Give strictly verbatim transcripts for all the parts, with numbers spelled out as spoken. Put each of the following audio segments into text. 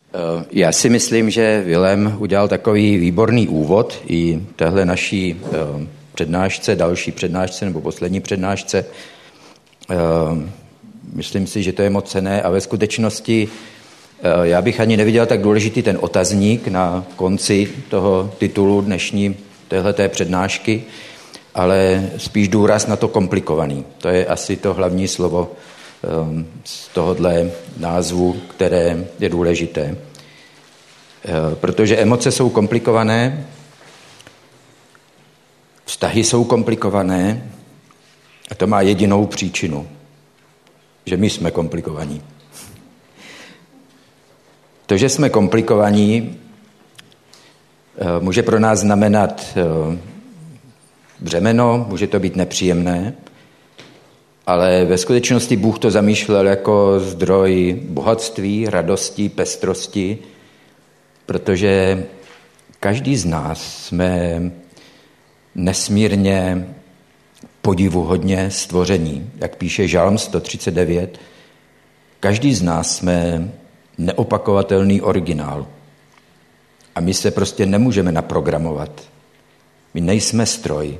Já si myslím, že Vilém udělal takový výborný úvod i téhle naší přednášce, další přednášce nebo poslední přednášce. Myslím si, že to je moc cenné a ve skutečnosti já bych ani neviděl tak důležitý ten otazník na konci toho titulu dnešní téhleté přednášky, ale spíš důraz na to komplikovaný. To je asi to hlavní slovo z tohohle názvu, které je důležité. Protože emoce jsou komplikované, vztahy jsou komplikované a to má jedinou příčinu, že my jsme komplikovaní. To, že jsme komplikovaní, může pro nás znamenat břemeno, může to být nepříjemné, ale ve skutečnosti Bůh to zamýšlel jako zdroj bohatství, radosti, pestrosti, protože každý z nás jsme nesmírně podivuhodně stvoření. Jak píše Žalm sto třicet devět, každý z nás jsme neopakovatelný originál. A my se prostě nemůžeme naprogramovat. My nejsme stroj.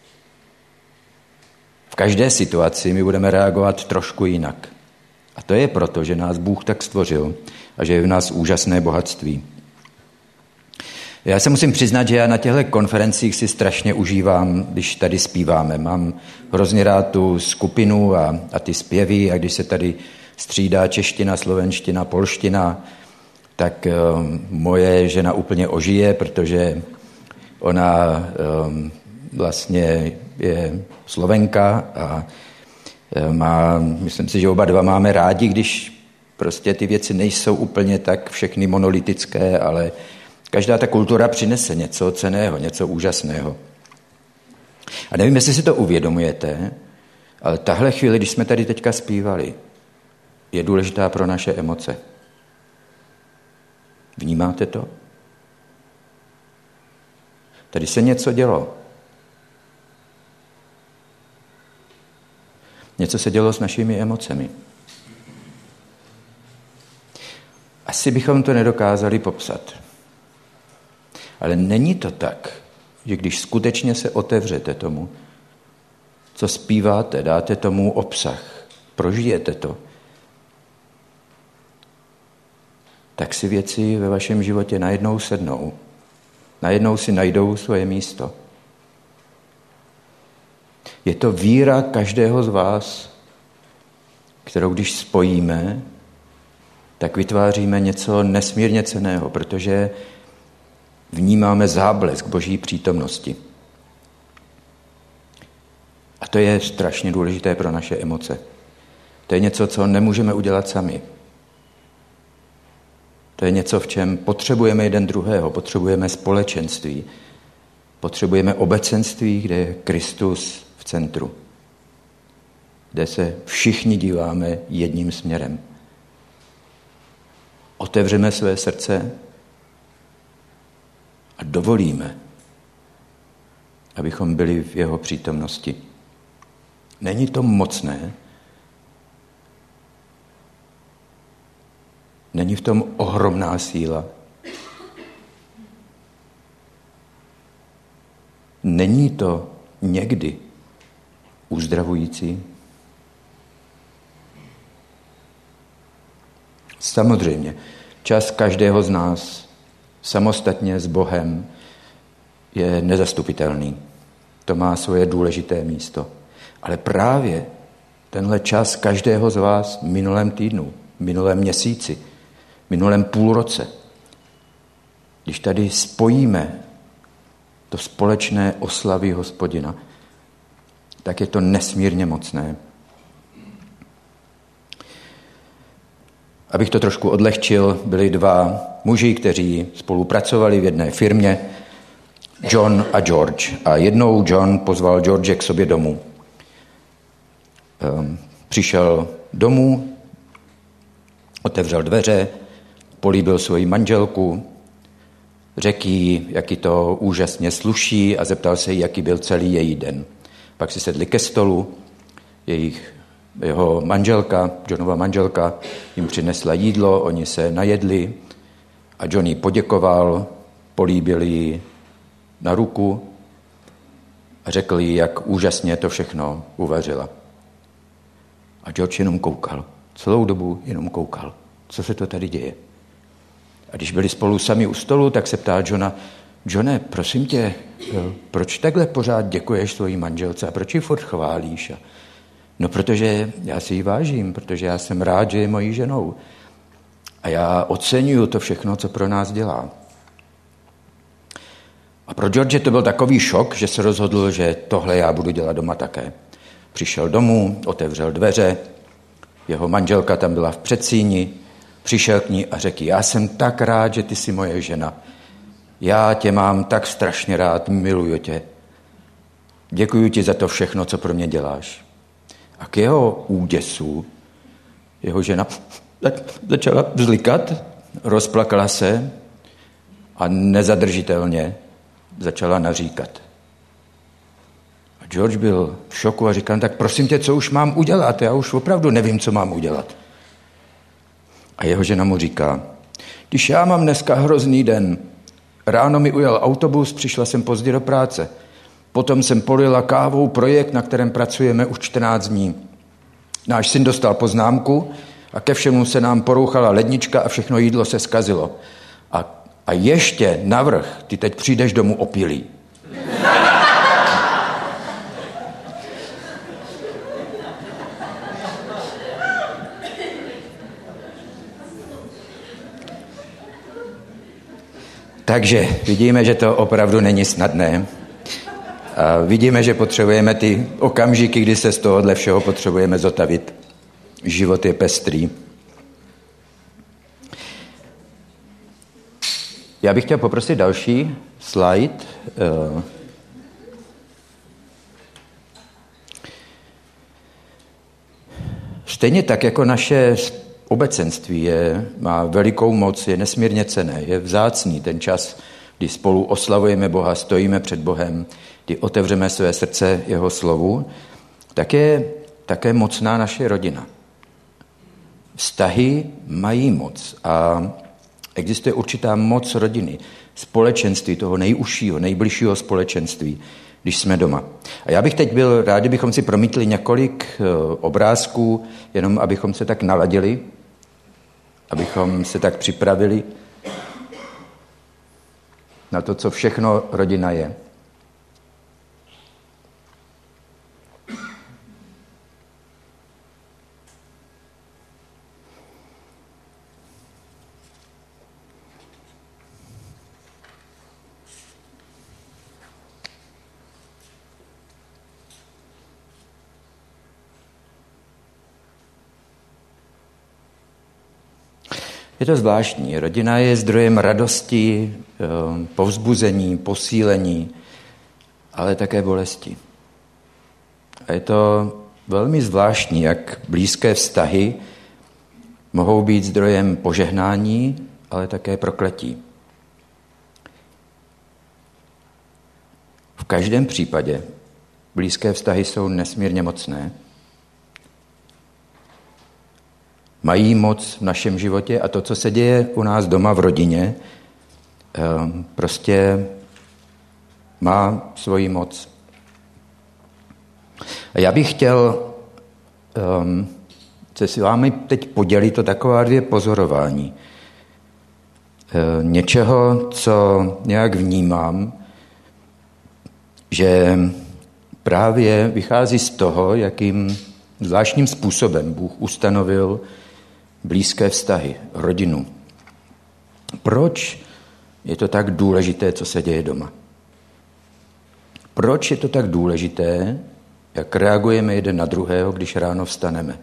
V každé situaci my budeme reagovat trošku jinak. A to je proto, že nás Bůh tak stvořil a že je v nás úžasné bohatství. Já se musím přiznat, že já na těchto konferencích si strašně užívám, když tady zpíváme. Mám hrozně rád tu skupinu a, a ty zpěvy a když se tady střídá čeština, slovenština, polština, tak um, moje žena úplně ožije, protože ona um, vlastně je Slovenka a má, myslím si, že oba dva máme rádi, když prostě ty věci nejsou úplně tak všechny monolitické, ale každá ta kultura přinese něco cenného, něco úžasného. A nevím, jestli si to uvědomujete, ale tahle chvíli, když jsme tady teďka zpívali, je důležitá pro naše emoce. Vnímáte to? Tady se něco dělo. Něco se dělo s našimi emocemi. Asi bychom to nedokázali popsat. Ale není to tak, že když skutečně se otevřete tomu, co zpíváte, dáte tomu obsah, prožijete to, tak si věci ve vašem životě najednou sednou. Najednou si najdou svoje místo. Je to víra každého z vás, kterou když spojíme, tak vytváříme něco nesmírně cenného, protože vnímáme záblesk Boží přítomnosti. A to je strašně důležité pro naše emoce. To je něco, co nemůžeme udělat sami. To je něco, v čem potřebujeme jeden druhého, potřebujeme společenství, potřebujeme obecenství, kde je Kristus v centru, kde se všichni díváme jedním směrem. Otevřeme své srdce a dovolíme, abychom byli v jeho přítomnosti. Není to mocné? Není v tom ohromná síla? Není to někdy uzdravující? Samozřejmě, čas každého z nás samostatně s Bohem je nezastupitelný. To má svoje důležité místo. Ale právě tenhle čas každého z vás v minulém týdnu, v minulém měsíci, v minulém půlroce, když tady spojíme to společné oslavy Hospodina, tak je to nesmírně mocné. Abych to trošku odlehčil, byli dva muži, kteří spolupracovali v jedné firmě, John a George. A jednou John pozval George k sobě domů. Um, přišel domů, otevřel dveře, políbil svoji manželku, řekl jí, jaký to úžasně sluší a zeptal se jí, jaký byl celý její den. Pak si sedli ke stolu, jejich, jeho manželka, Johnova manželka, jim přinesla jídlo, oni se najedli A Johnny poděkoval, políbil ji na ruku a řekl jí, jak úžasně to všechno uvařila. A George jenom koukal. Celou dobu jenom koukal. Co se to tady děje? A když byli spolu sami u stolu, tak se ptá Johna, Johne, prosím tě, proč takhle pořád děkuješ svojí manželce a proč ji furt chválíš? A no, protože já si ji vážím, protože já jsem rád, že je mojí ženou. A já oceňuju to všechno, co pro nás dělá. A pro George to byl takový šok, že se rozhodl, že tohle já budu dělat doma také. Přišel domů, otevřel dveře, jeho manželka tam byla v předsíni, přišel k ní a řekl, já jsem tak rád, že ty jsi moje žena. Já tě mám tak strašně rád, miluju tě. Děkuju ti za to všechno, co pro mě děláš. A k jeho úděsu jeho žena začala vzlikat, rozplakala se a nezadržitelně začala naříkat. A George byl v šoku a říkal, tak prosím tě, co už mám udělat? Já už opravdu nevím, co mám udělat. A jeho žena mu říká, když já mám dneska hrozný den, ráno mi ujel autobus, přišla jsem pozdě do práce. Potom jsem polila kávou projekt, na kterém pracujeme už čtrnáct dní. Náš syn dostal poznámku a ke všemu se nám porouchala lednička a všechno jídlo se zkazilo. A, a ještě navrch, ty teď přijdeš domů opilý. Takže vidíme, že to opravdu není snadné. A vidíme, že potřebujeme ty okamžiky, kdy se z tohohle všeho potřebujeme zotavit. Život je pestrý. Já bych chtěl poprosit další slide. Stejně tak, jako naše obecenství je, má velikou moc, je nesmírně cenné, je vzácný ten čas, kdy spolu oslavujeme Boha, stojíme před Bohem, kdy otevřeme své srdce jeho slovu, tak je také mocná naše rodina. Vztahy mají moc a existuje určitá moc rodiny, společenství, toho nejužšího, nejbližšího společenství, když jsme doma. A já bych teď byl rád, kdybychom si promítli několik obrázků, jenom abychom se tak naladili, abychom se tak připravili na to, co všechno rodina je. Je to zvláštní. Rodina je zdrojem radosti, povzbuzení, posílení, ale také bolesti. A je to velmi zvláštní, jak blízké vztahy mohou být zdrojem požehnání, ale také prokletí. V každém případě blízké vztahy jsou nesmírně mocné. Mají moc v našem životě a to, co se děje u nás doma v rodině, prostě má svoji moc. A já bych chtěl um, se s vámi teď podělit o taková dvě pozorování. E, něčeho, co nějak vnímám, že právě vychází z toho, jakým zvláštním způsobem Bůh ustanovil blízké vztahy, rodinu. Proč je to tak důležité, co se děje doma? Proč je to tak důležité, jak reagujeme jeden na druhého, když ráno vstaneme?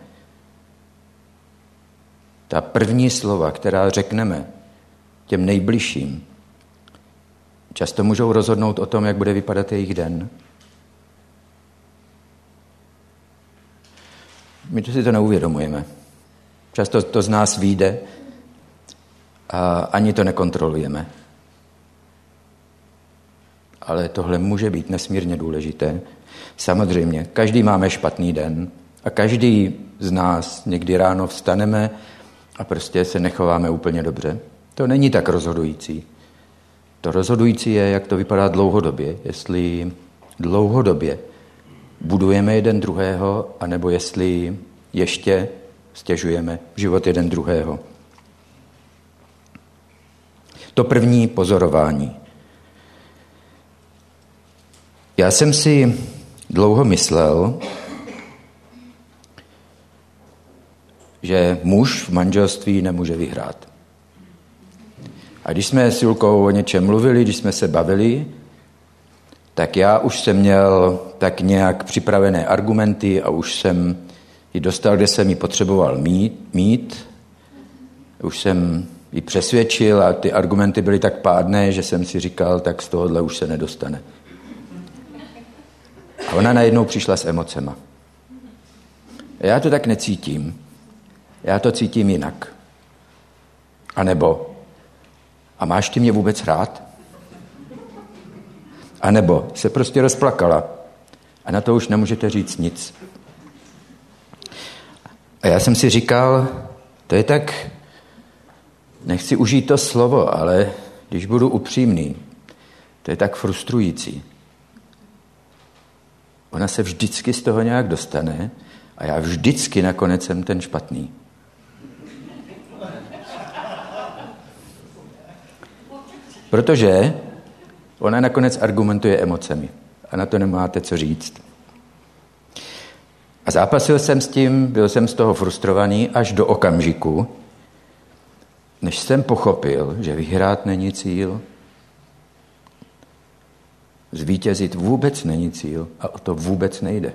Ta první slova, která řekneme těm nejbližším, často můžou rozhodnout o tom, jak bude vypadat jejich den. My to si to neuvědomujeme. Často to z nás vyjde a ani to nekontrolujeme. Ale tohle může být nesmírně důležité. Samozřejmě, každý máme špatný den a každý z nás někdy ráno vstaneme a prostě se nechováme úplně dobře. to není tak rozhodující. To rozhodující je, jak to vypadá dlouhodobě. Jestli dlouhodobě budujeme jeden druhého, anebo jestli ještě stěžujeme život jeden druhého. To první pozorování. Já jsem si dlouho myslel, že muž v manželství nemůže vyhrát. A když jsme s Julkou o něčem mluvili, když jsme se bavili, tak já už jsem měl tak nějak připravené argumenty a už jsem ji dostal, kde jsem ji potřeboval mít, mít. Už jsem ji přesvědčil a ty argumenty byly tak pádné, že jsem si říkal, tak z tohohle už se nedostane. A ona najednou přišla s emocema. Já to tak necítím. Já to cítím jinak. A nebo, a máš ty mě vůbec rád? A nebo se prostě rozplakala. A na to už nemůžete říct nic. A já jsem si říkal, to je tak, nechci užít to slovo, ale když budu upřímný, to je tak frustrující. Ona se vždycky z toho nějak dostane a já vždycky nakonec jsem ten špatný. Protože ona nakonec argumentuje emocemi a na to nemáte co říct. A zápasil jsem s tím, byl jsem z toho frustrovaný až do okamžiku, než jsem pochopil, že vyhrát není cíl, zvítězit vůbec není cíl a o to vůbec nejde.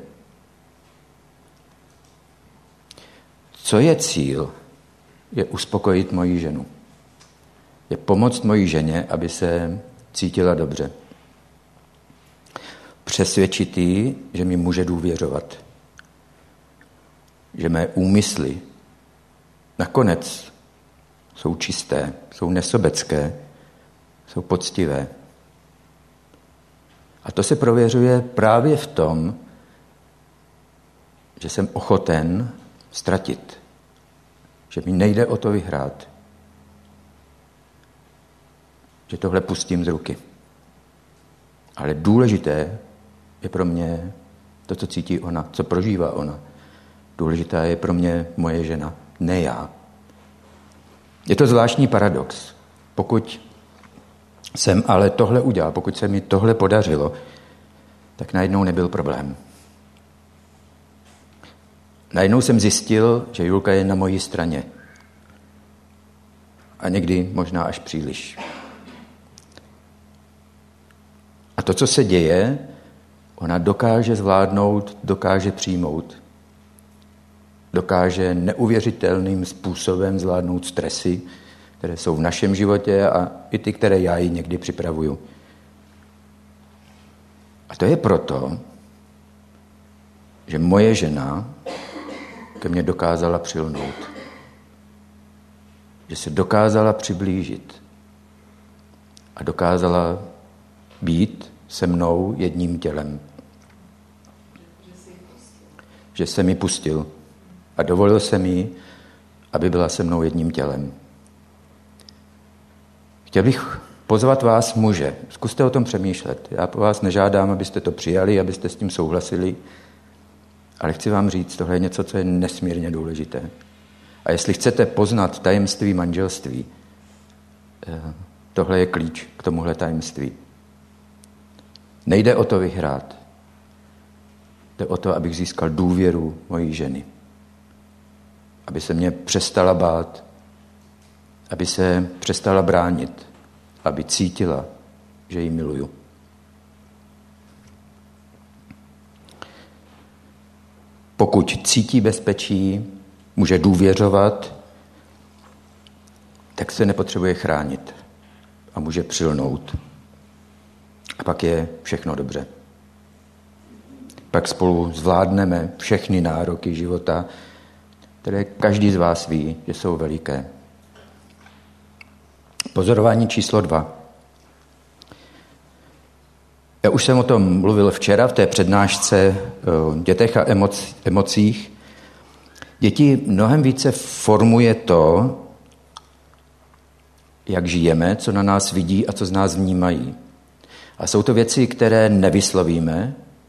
Co je cíl? Je uspokojit moji ženu. Je pomoct mojí ženě, aby se cítila dobře. Přesvědčit jí, že mi může důvěřovat. Že mé úmysly nakonec jsou čisté, jsou nesobecké, jsou poctivé. A to se prověřuje právě v tom, že jsem ochoten ztratit. Že mi nejde o to vyhrát. Že tohle pustím z ruky. Ale důležité je pro mě to, co cítí ona, co prožívá ona. Důležitá je pro mě moje žena, ne já. Je to zvláštní paradox. Pokud jsem ale tohle udělal, pokud se mi tohle podařilo, tak najednou nebyl problém. Najednou jsem zjistil, že Julka je na mojí straně. A někdy možná až příliš. A to, co se děje, ona dokáže zvládnout, dokáže přijmout. Dokáže neuvěřitelným způsobem zvládnout stresy, které jsou v našem životě a i ty, které já jí někdy připravuju. A to je proto, že moje žena ke mně dokázala přilnout. Že se dokázala přiblížit. A dokázala být se mnou jedním tělem. Že se mi pustil. A dovolil jsem jí, aby byla se mnou jedním tělem. Chtěl bych pozvat vás, muže. Zkuste o tom přemýšlet. Já po vás nežádám, abyste to přijali, abyste s tím souhlasili, ale chci vám říct, tohle je něco, co je nesmírně důležité. A jestli chcete poznat tajemství manželství, tohle je klíč k tomuhle tajemství. Nejde o to vyhrát. Jde o to, abych získal důvěru mojí ženy. Aby se mě přestala bát, aby se přestala bránit, aby cítila, že ji miluju. Pokud cítí bezpečí, může důvěřovat, tak se nepotřebuje chránit a může přilnout. A pak je všechno dobře. Pak spolu zvládneme všechny nároky života, které každý z vás ví, že jsou veliké. Pozorování číslo dva. Já už jsem o tom mluvil včera v té přednášce o dětech a emoc, emocích. Děti mnohem více formuje to, jak žijeme, co na nás vidí a co z nás vnímají. A jsou to věci, které nevyslovíme,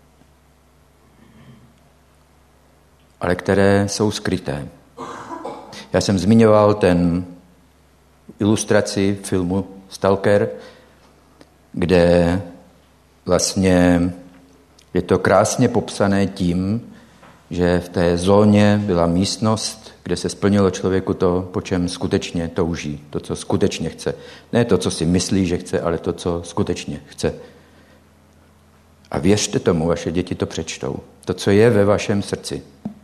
ale které jsou skryté. Já jsem zmiňoval ten ilustraci filmu Stalker, kde vlastně je to krásně popsané tím, že v té zóně byla místnost, kde se splnilo člověku to, po čem skutečně touží, to, co skutečně chce. Ne to, co si myslí, že chce, ale to, co skutečně chce. A věřte tomu, vaše děti to přečtou. To, co je ve vašem srdci,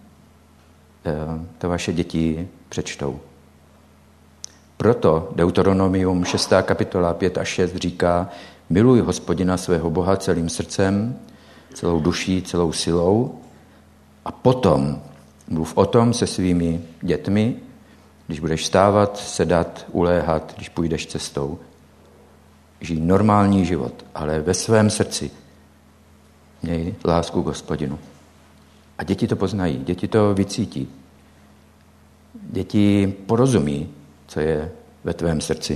to vaše děti přečtou. Proto Deuteronomium šestá kapitola pět a šest říká: miluj Hospodina svého Boha celým srdcem, celou duší, celou silou, a potom mluv o tom se svými dětmi, když budeš vstávat, sedat, uléhat, když půjdeš cestou. Žij normální život, ale ve svém srdci měj lásku k Hospodinu. A děti to poznají, děti to vycítí. Děti porozumí, co je ve tvém srdci.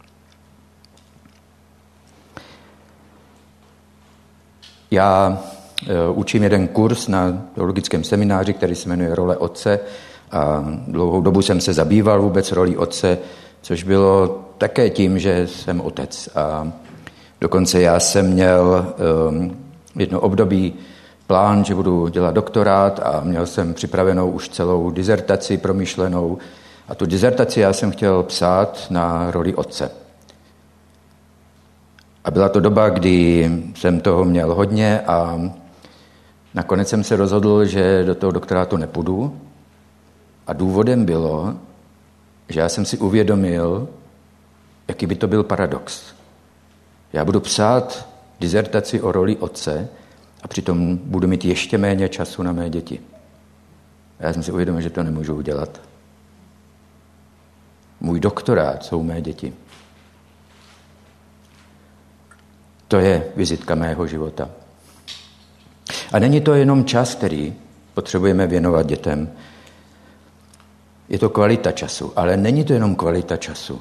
Já učím jeden kurz na teologickém semináři, který se jmenuje Role otce, a dlouhou dobu jsem se zabýval vůbec rolí otce, což bylo také tím, že jsem otec. A dokonce já jsem měl um, jedno období plán, že budu dělat doktorát, a měl jsem připravenou už celou dizertaci promyšlenou. A tu dizertaci já jsem chtěl psát na roli otce. A byla to doba, kdy jsem toho měl hodně a nakonec jsem se rozhodl, že do toho doktorátu nepůjdu. A důvodem bylo, že já jsem si uvědomil, jaký by to byl paradox. Já budu psát dizertaci o roli otce a přitom budu mít ještě méně času na mé děti. A já jsem si uvědomil, že to nemůžu udělat. Můj doktorát jsou mé děti. To je vizitka mého života. A není to jenom čas, který potřebujeme věnovat dětem. Je to kvalita času, ale není to jenom kvalita času.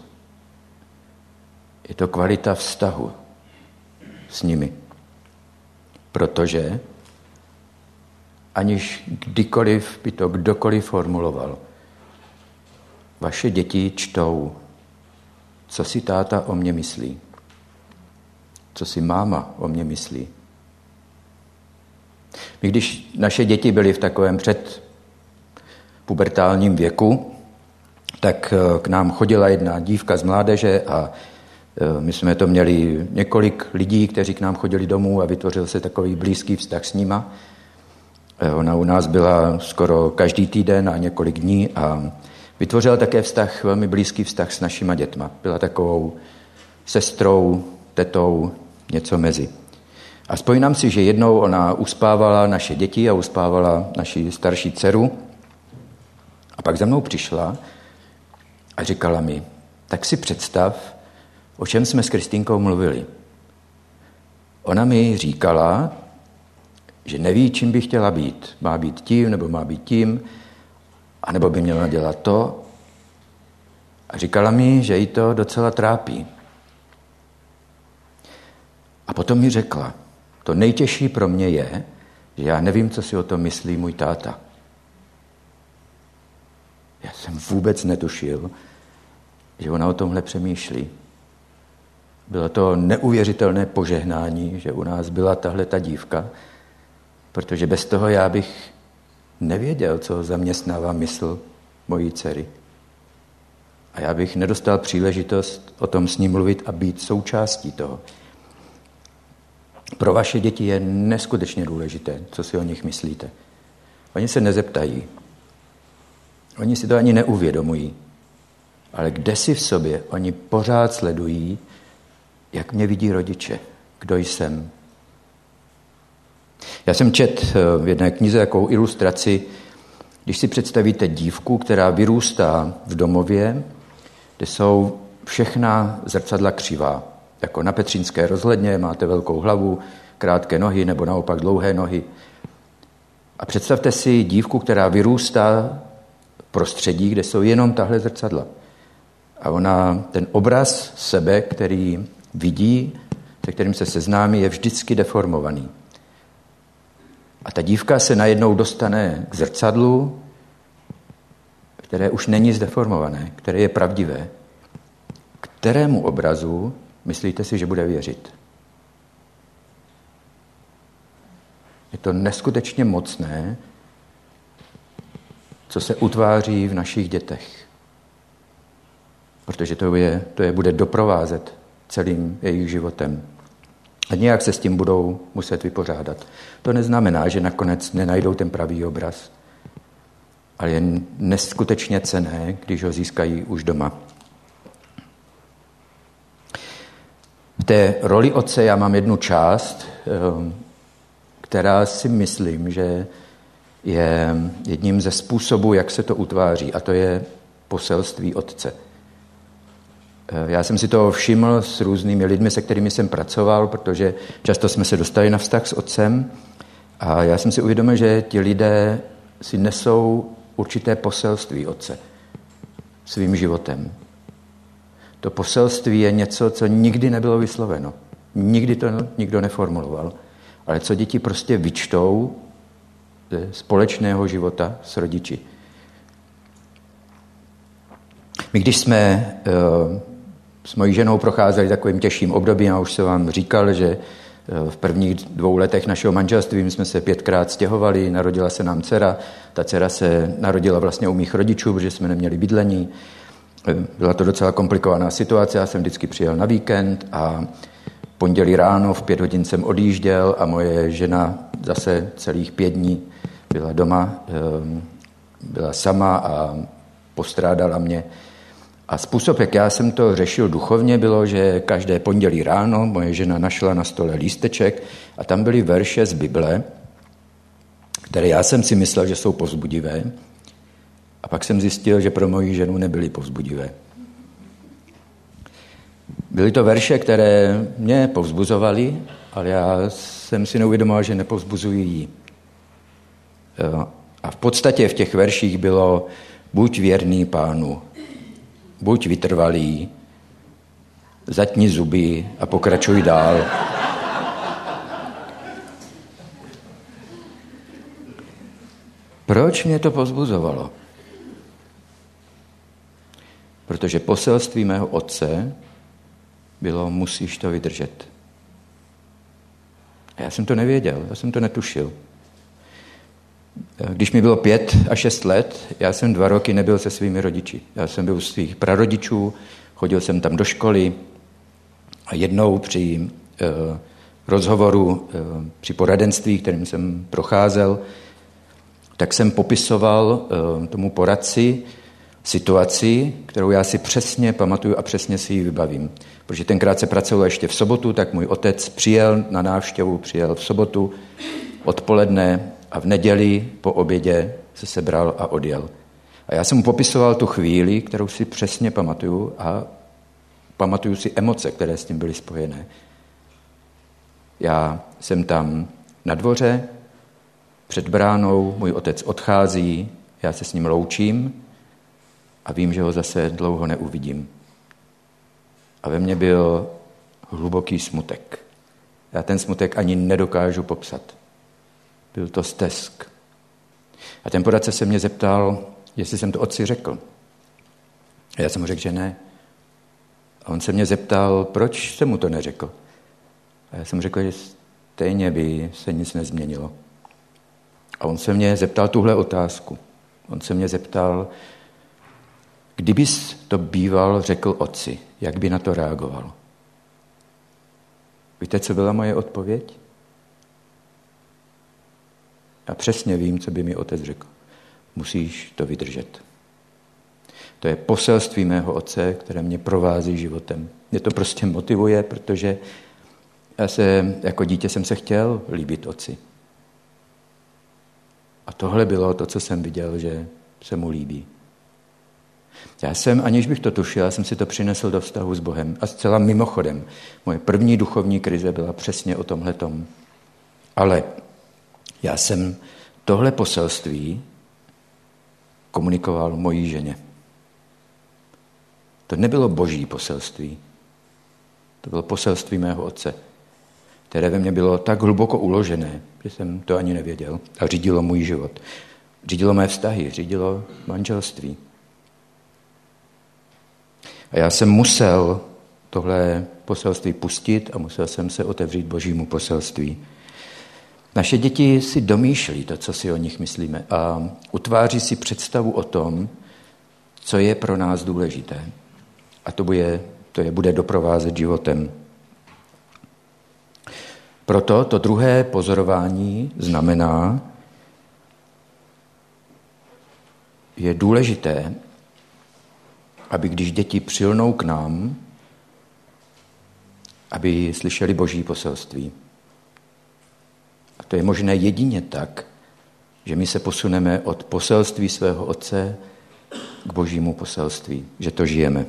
Je to kvalita vztahu s nimi. Protože aniž kdykoliv by to kdokoliv formuloval, vaše děti čtou, co si táta o mě myslí, co si máma o mě myslí. My, když naše děti byly v takovém předpubertálním věku, tak k nám chodila jedna dívka z mládeže a my jsme to měli několik lidí, kteří k nám chodili domů, a vytvořil se takový blízký vztah s nima. Ona u nás byla skoro každý týden a několik dní a vytvořila také vztah, velmi blízký vztah s našima dětma. Byla takovou sestrou, tetou, něco mezi. A vzpomínám si, že jednou ona uspávala naše děti a uspávala naši starší dceru. A pak za mnou přišla a říkala mi: tak si představ, o čem jsme s Kristýnkou mluvili. Ona mi říkala, že neví, čím by chtěla být. Má být tím, nebo má být tím, anebo by měla dělat to. A říkala mi, že jí to docela trápí. A potom mi řekla: to nejtěžší pro mě je, že já nevím, co si o tom myslí můj táta. Já jsem vůbec netušil, že ona o tomhle přemýšlí. Bylo to neuvěřitelné požehnání, že u nás byla tahle ta dívka, protože bez toho já bych nevěděl, co zaměstnává mysl mojí dcery. A já bych nedostal příležitost o tom s ní mluvit a být součástí toho. Pro vaše děti je neskutečně důležité, co si o nich myslíte. Oni se nezeptají. Oni si to ani neuvědomují. Ale kde si v sobě oni pořád sledují, jak mě vidí rodiče, kdo jsem. Já jsem čet v jedné knize takovou ilustraci, když si představíte dívku, která vyrůstá v domově, kde jsou všechna zrcadla křivá. Jako na Petřínské rozhledně máte velkou hlavu, krátké nohy nebo naopak dlouhé nohy. A představte si dívku, která vyrůstá v prostředí, kde jsou jenom tahle zrcadla. A ona, ten obraz sebe, který vidí, se kterým se seznámí, je vždycky deformovaný. A ta dívka se najednou dostane k zrcadlu, které už není zdeformované, které je pravdivé. Kterému obrazu myslíte si, že bude věřit? Je to neskutečně mocné, co se utváří v našich dětech. Protože to je, to je bude doprovázet celým jejich životem. A nějak se s tím budou muset vypořádat. To neznamená, že nakonec nenajdou ten pravý obraz, ale je neskutečně cenné, když ho získají už doma. V té roli otce já mám jednu část, která si myslím, že je jedním ze způsobů, jak se to utváří, a to je poselství otce. Já jsem si toho všiml s různými lidmi, se kterými jsem pracoval, protože často jsme se dostali na vztah s otcem a já jsem si uvědomil, že ti lidé si nesou určité poselství otce svým životem. To poselství je něco, co nikdy nebylo vysloveno. Nikdy to nikdo neformuloval. Ale co děti prostě vyčtou ze společného života s rodiči. My když jsme uh, s mojí ženou procházeli takovým těžším obdobím, a už jsem vám říkal, že v prvních dvou letech našeho manželství jsme se pětkrát stěhovali, narodila se nám dcera. Ta dcera se narodila vlastně u mých rodičů, protože jsme neměli bydlení. Byla to docela komplikovaná situace, já jsem vždycky přijel na víkend a pondělí ráno v pět hodin jsem odjížděl a moje žena zase celých pět dní byla doma, byla sama a postrádala mě. A způsob, jak já jsem to řešil duchovně, bylo, že každé pondělí ráno moje žena našla na stole lísteček a tam byly verše z Bible, které já jsem si myslel, že jsou povzbudivé. A pak jsem zjistil, že pro moji ženu nebyly povzbudivé. Byly to verše, které mě povzbuzovaly, ale já jsem si neuvědomoval, že nepovzbuzují jí. A v podstatě v těch verších bylo buď věrný Pánu, buď vytrvalý, zatni zuby a pokračuj dál. Proč mě to povzbuzovalo? Protože poselství mého otce bylo, musíš to vydržet. A já jsem to nevěděl, já jsem to netušil. Když mi bylo pět a šest let, já jsem dva roky nebyl se svými rodiči. Já jsem byl u svých prarodičů, chodil jsem tam do školy a jednou při eh, rozhovoru, eh, při poradenství, kterým jsem procházel, tak jsem popisoval eh, tomu poradci situaci, kterou já si přesně pamatuju a přesně si ji vybavím. Protože tenkrát se pracovalo ještě v sobotu, tak můj otec přijel na návštěvu, přijel v sobotu odpoledne a v neděli po obědě se sebral a odjel. A já jsem mu popisoval tu chvíli, kterou si přesně pamatuju a pamatuju si emoce, které s tím byly spojené. Já jsem tam na dvoře, před bránou, můj otec odchází, já se s ním loučím a vím, že ho zase dlouho neuvidím. A ve mně byl hluboký smutek. Já ten smutek ani nedokážu popsat. Byl to stesk. A ten poradce se mě zeptal, jestli jsem to otci řekl. A já jsem mu řekl, že ne. A on se mě zeptal, proč jsem mu to neřekl. A já jsem řekl, že stejně by se nic nezměnilo. A on se mě zeptal tuhle otázku. On se mě zeptal, kdybys to býval řekl otci, jak by na to reagoval? Víte, co byla moje odpověď? Já přesně vím, co by mi otec řekl. Musíš to vydržet. To je poselství mého otce, které mě provází životem. Mě to prostě motivuje, protože já se, jako dítě jsem se chtěl líbit otci. A tohle bylo to, co jsem viděl, že se mu líbí. Já jsem, aniž bych to tušil, já jsem si to přinesl do vztahu s Bohem. A zcela mimochodem, moje první duchovní krize byla přesně o tomhletom. Ale já jsem tohle poselství komunikoval mojí ženě. To nebylo boží poselství. To bylo poselství mého otce, které ve mně bylo tak hluboko uložené, že jsem to ani nevěděl a řídilo můj život. Řídilo mé vztahy, řídilo manželství. A já jsem musel tohle poselství pustit a musel jsem se otevřít božímu poselství. Naše děti si domýšlí to, co si o nich myslíme a utváří si představu o tom, co je pro nás důležité. A to, bude, to je bude doprovázet životem. Proto to druhé pozorování znamená, je důležité, aby když děti přilnou k nám, aby slyšeli boží poselství. A to je možné jedině tak, že my se posuneme od poselství svého otce k božímu poselství, že to žijeme.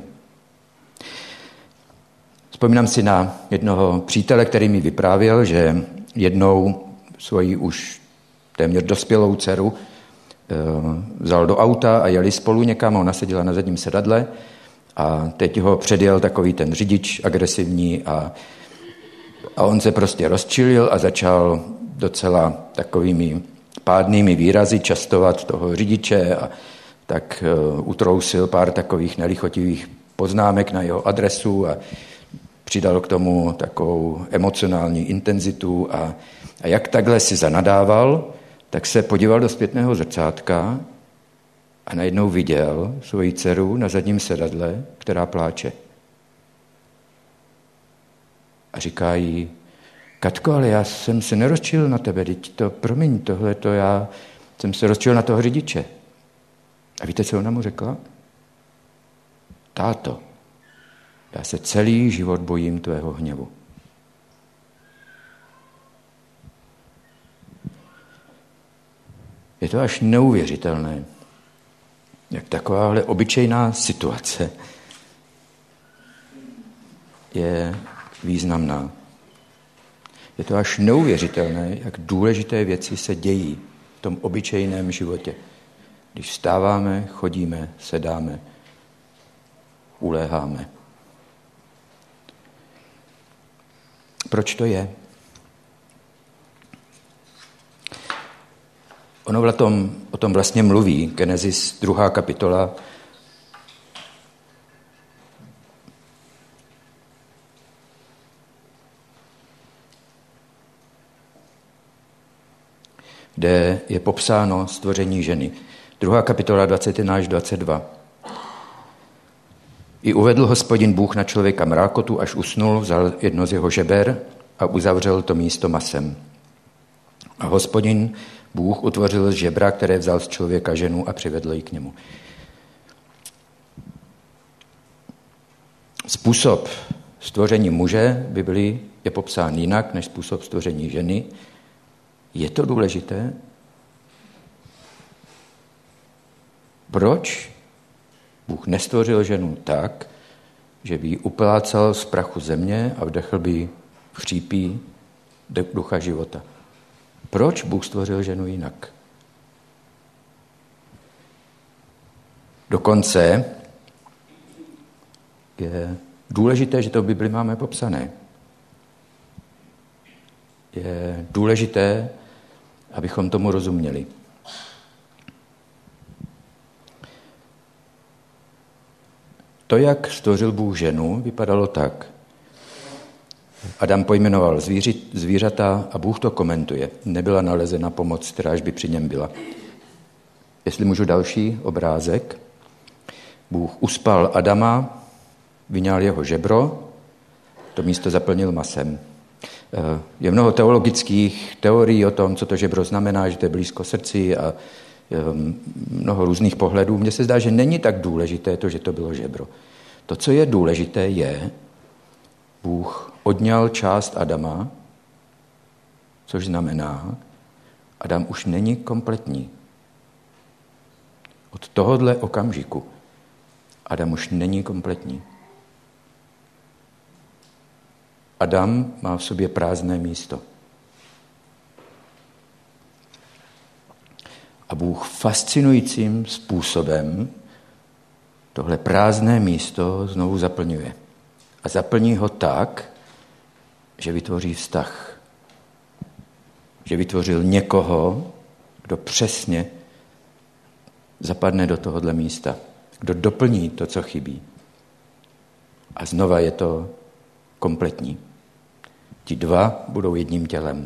Vzpomínám si na jednoho přítele, který mi vyprávěl, že jednou svoji už téměř dospělou dceru vzal do auta a jeli spolu někam, ona seděla na zadním sedadle a teď ho předjel takový ten řidič agresivní a, a on se prostě rozčilil a začal docela takovými pádnými výrazy častovat toho řidiče a tak uh, utrousil pár takových nelichotivých poznámek na jeho adresu a přidal k tomu takovou emocionální intenzitu a, a jak takhle si zanadával, tak se podíval do zpětného zrcátka a najednou viděl svoji dceru na zadním sedadle, která pláče. A říká jí, Katko, ale já jsem se nerozčilil na tebe, teď to, promiň, tohle to já jsem se rozčilil na toho řidiče. A víte, co ona mu řekla? Táto, já se celý život bojím tvého hněvu. Je to až neuvěřitelné, jak takováhle obyčejná situace je významná. Je to až neuvěřitelné, jak důležité věci se dějí v tom obyčejném životě. Když vstáváme, chodíme, sedáme, uléháme. Proč to je? Ono o tom, o tom vlastně mluví Genesis druhá kapitola. Kde je popsáno stvoření ženy. Druhá kapitola dvacet jedna až dvacet dva. I uvedl Hospodin Bůh na člověka mrákotu, až usnul, vzal jedno z jeho žeber a uzavřel to místo masem. A Hospodin Bůh utvořil z žebra, které vzal z člověka ženu a přivedl ji k němu. Způsob stvoření muže v Biblii je popsán jinak než způsob stvoření ženy. Je to důležité? Proč Bůh nestvořil ženu tak, že by ji uplácal z prachu země a vdechl by chřípí ducha života? Proč Bůh stvořil ženu jinak? Dokonce je důležité, že to v Bibli máme popsané. Je důležité, abychom tomu rozuměli. To, jak stvořil Bůh ženu, vypadalo tak. Adam pojmenoval zvíři, zvířata a Bůh to komentuje. Nebyla nalezena pomoc, kteráž by při něm byla. Jestli můžu další obrázek. Bůh uspal Adama, vyňal jeho žebro, to místo zaplnil masem. Je mnoho teologických teorií o tom, co to žebro znamená, že to je blízko srdci a mnoho různých pohledů. Mně se zdá, že není tak důležité to, že to bylo žebro. To, co je důležité, je, Bůh odňal část Adama, což znamená, Adam už není kompletní. Od tohohle okamžiku Adam už není kompletní. Adam má v sobě prázdné místo. A Bůh fascinujícím způsobem tohle prázdné místo znovu zaplňuje. A zaplní ho tak, že vytvoří vztah. Že vytvořil někoho, kdo přesně zapadne do tohohle místa. Kdo doplní to, co chybí. A znova je to kompletní. Ti dva budou jedním tělem.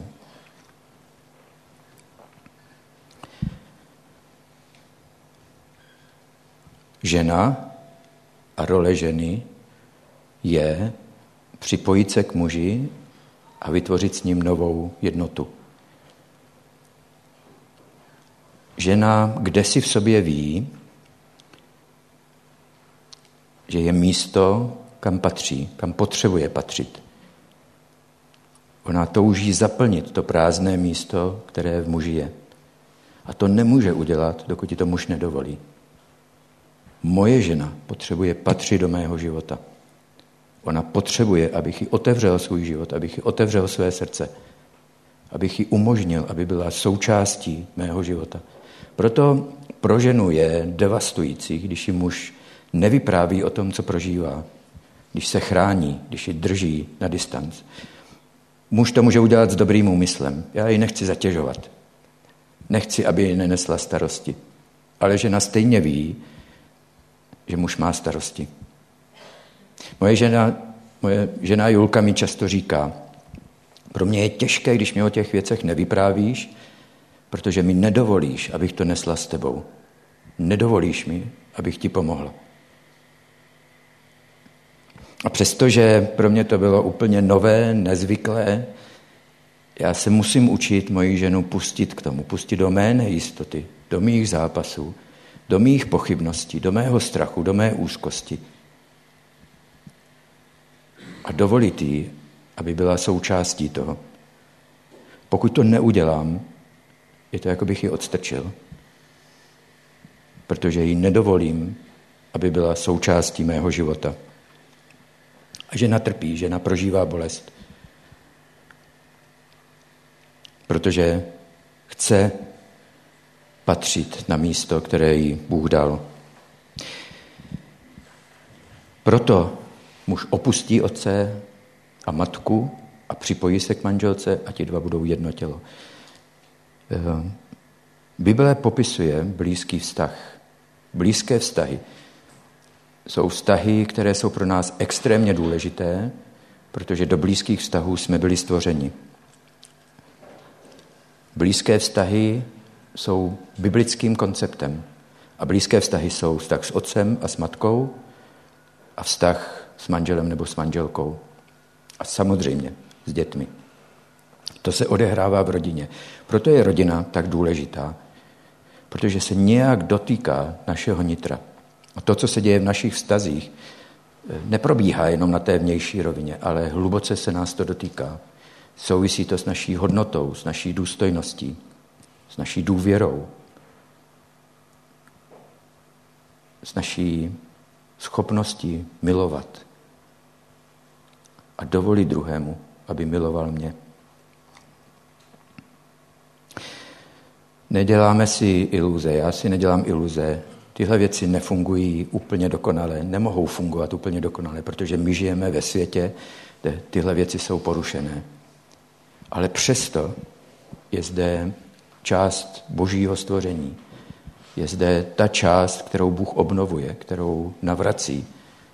Žena a role ženy je připojit se k muži a vytvořit s ním novou jednotu. Žena kdesi v sobě ví, že je místo, kam patří, kam potřebuje patřit. Ona touží zaplnit to prázdné místo, které v muži je. A to nemůže udělat, dokud ti to muž nedovolí. Moje žena potřebuje patřit do mého života. Ona potřebuje, abych jí otevřel svůj život, abych jí otevřel své srdce, abych jí umožnil, aby byla součástí mého života. Proto pro ženu je devastující, když jí muž nevypráví o tom, co prožívá, když se chrání, když ji drží na distanc. Muž to může udělat s dobrým úmyslem. Já ji nechci zatěžovat. Nechci, aby ji nenesla starosti. Ale žena stejně ví, že muž má starosti. Moje žena, moje žena Julka mi často říká, pro mě je těžké, když mi o těch věcech nevyprávíš, protože mi nedovolíš, abych to nesla s tebou. Nedovolíš mi, abych ti pomohla. A přestože pro mě to bylo úplně nové, nezvyklé, já se musím učit moji ženu pustit k tomu, pustit do mé nejistoty, do mých zápasů, do mých pochybností, do mého strachu, do mé úzkosti. A dovolit jí, aby byla součástí toho. Pokud to neudělám, je to, jako bych ji odstrčil. Protože jí nedovolím, aby byla součástí mého života. A žena trpí, žena prožívá bolest. Protože chce patřit na místo, které jí Bůh dal. Proto muž opustí otce a matku a připojí se k manželce a ti dva budou jedno tělo. Bible popisuje blízký vztah. Blízké vztahy jsou vztahy, které jsou pro nás extrémně důležité, protože do blízkých vztahů jsme byli stvořeni. Blízké vztahy jsou biblickým konceptem. A blízké vztahy jsou vztah s otcem a s matkou a vztah s manželem nebo s manželkou. A samozřejmě s dětmi. To se odehrává v rodině. Proto je rodina tak důležitá, protože se nějak dotýká našeho nitra. A to, co se děje v našich vztazích, neprobíhá jenom na té vnější rovině, ale hluboce se nás to dotýká. Souvisí to s naší hodnotou, s naší důstojností, s naší důvěrou, s naší schopností milovat a dovolit druhému, aby miloval mě. Neděláme si iluze, já si nedělám iluze. Tyhle věci nefungují úplně dokonale, nemohou fungovat úplně dokonale, protože my žijeme ve světě, kde tyhle věci jsou porušené. Ale přesto je zde část Božího stvoření. Je zde ta část, kterou Bůh obnovuje, kterou navrací,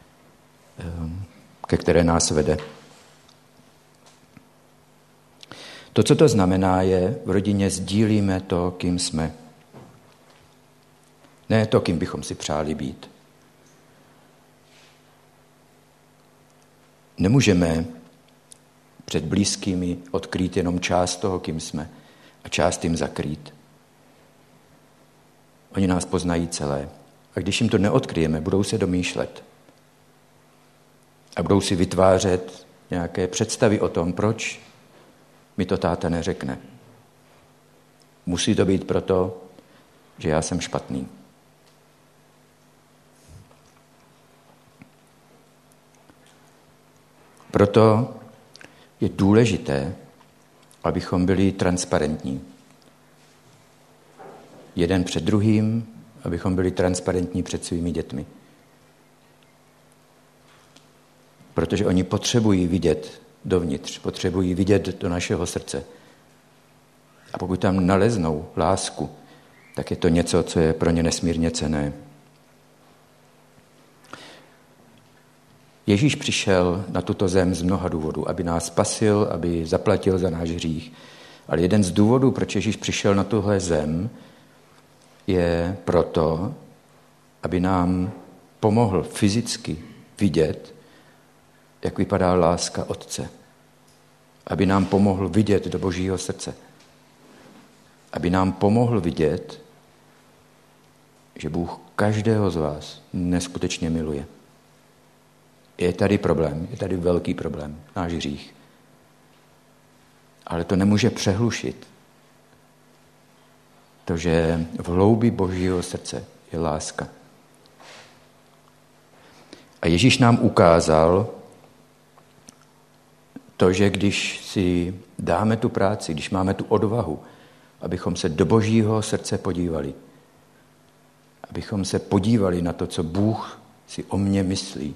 ke které nás vede. To, co to znamená, je, v rodině sdílíme to, kým jsme. Ne to, kým bychom si přáli být. Nemůžeme před blízkými odkrýt jenom část toho, kým jsme, a část jim zakrýt. Oni nás poznají celé. A když jim to neodkryjeme, budou se domýšlet. A budou si vytvářet nějaké představy o tom, proč mi to táta neřekne. Musí to být proto, že já jsem špatný. Proto je důležité, abychom byli transparentní. Jeden před druhým, abychom byli transparentní před svými dětmi. Protože oni potřebují vidět dovnitř, potřebují vidět do našeho srdce. A pokud tam naleznou lásku, tak je to něco, co je pro ně nesmírně cenné. Ježíš přišel na tuto zem z mnoha důvodů, aby nás spasil, aby zaplatil za náš hřích. Ale jeden z důvodů, proč Ježíš přišel na tuhle zem, je proto, aby nám pomohl fyzicky vidět, jak vypadá láska Otce. Aby nám pomohl vidět do Božího srdce. Aby nám pomohl vidět, že Bůh každého z vás neskutečně miluje. Je tady problém, je tady velký problém, náš hřích. Ale to nemůže přehlušit to, že v hloubi Božího srdce je láska. A Ježíš nám ukázal to, že když si dáme tu práci, když máme tu odvahu, abychom se do Božího srdce podívali, abychom se podívali na to, co Bůh si o mně myslí,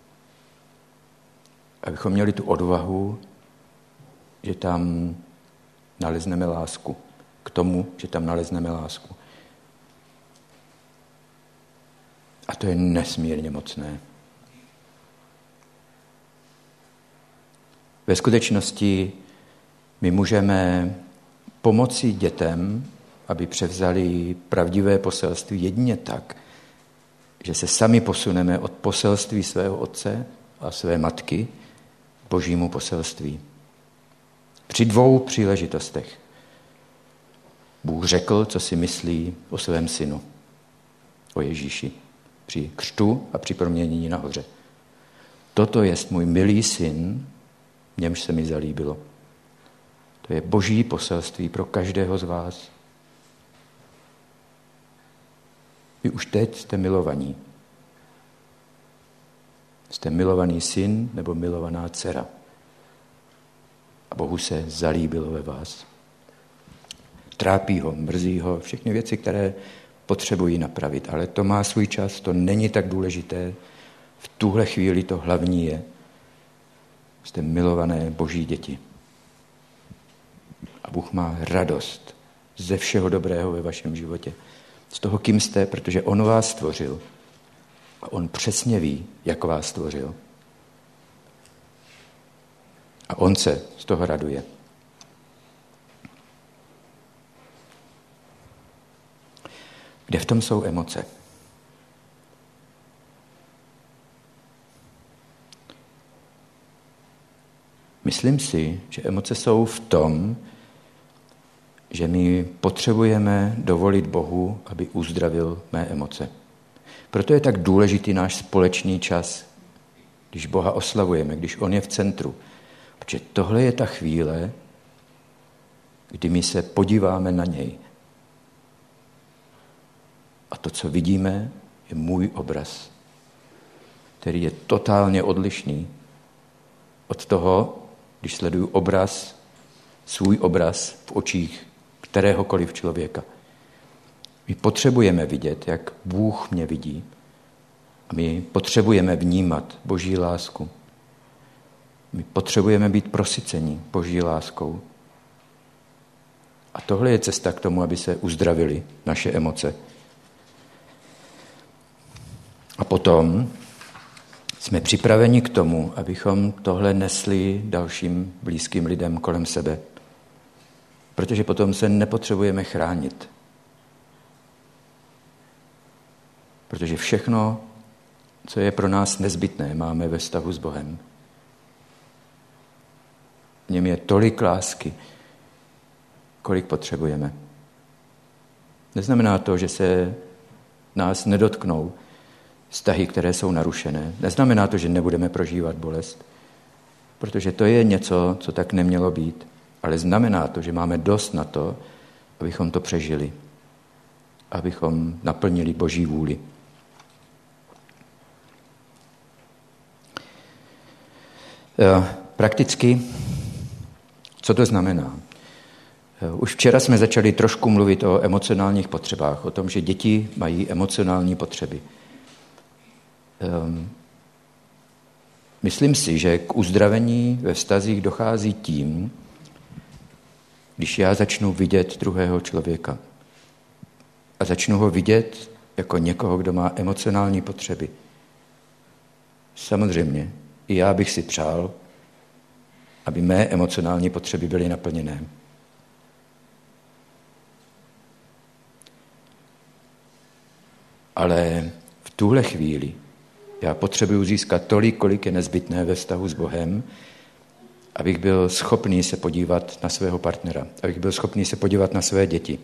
abychom měli tu odvahu, že tam nalezneme lásku. K tomu, že tam nalezneme lásku. A to je nesmírně mocné. Ve skutečnosti my můžeme pomoci dětem, aby převzali pravdivé poselství jedině tak, že se sami posuneme od poselství svého otce a své matky k Božímu poselství. Při dvou příležitostech Bůh řekl, co si myslí o svém synu, o Ježíši, při křtu a při proměnění nahoře. Toto je můj milý syn, v němž se mi zalíbilo. To je Boží poselství pro každého z vás. Vy už teď jste milovaní. Jste milovaný syn nebo milovaná dcera. A Bohu se zalíbilo ve vás. Trápí ho, mrzí ho, všechny věci, které potřebují napravit. Ale to má svůj čas, to není tak důležité. V tuhle chvíli to hlavní je. Jste milované Boží děti. A Bůh má radost ze všeho dobrého ve vašem životě. Z toho, kým jste, protože on vás stvořil. A on přesně ví, jak vás stvořil. A on se z toho raduje. Kde v tom jsou emoce? Myslím si, že emoce jsou v tom, že my potřebujeme dovolit Bohu, aby uzdravil mé emoce. Proto je tak důležitý náš společný čas, když Boha oslavujeme, když on je v centru. Protože tohle je ta chvíle, kdy my se podíváme na něj. A to, co vidíme, je můj obraz, který je totálně odlišný od toho, když sleduju obraz, svůj obraz v očích kteréhokoliv člověka. My potřebujeme vidět, jak Bůh mě vidí. A my potřebujeme vnímat Boží lásku. My potřebujeme být prosyceni Boží láskou. A tohle je cesta k tomu, aby se uzdravily naše emoce. A potom jsme připraveni k tomu, abychom tohle nesli dalším blízkým lidem kolem sebe. Protože potom se nepotřebujeme chránit. Protože všechno, co je pro nás nezbytné, máme ve vztahu s Bohem. V něm je tolik lásky, kolik potřebujeme. Neznamená to, že se nás nedotknou vztahy, které jsou narušené. Neznamená to, že nebudeme prožívat bolest, protože to je něco, co tak nemělo být. Ale znamená to, že máme dost na to, abychom to přežili. Abychom naplnili Boží vůli. Prakticky, co to znamená? Už včera jsme začali trošku mluvit o emocionálních potřebách, o tom, že děti mají emocionální potřeby. myslím si, že k uzdravení ve vztazích dochází tím, když já začnu vidět druhého člověka. A začnu ho vidět jako někoho, kdo má emocionální potřeby. Samozřejmě, i já bych si přál, aby mé emocionální potřeby byly naplněné. Ale v tuhle chvíli já potřebuji získat tolik, kolik je nezbytné ve vztahu s Bohem, abych byl schopný se podívat na svého partnera, abych byl schopný se podívat na své děti,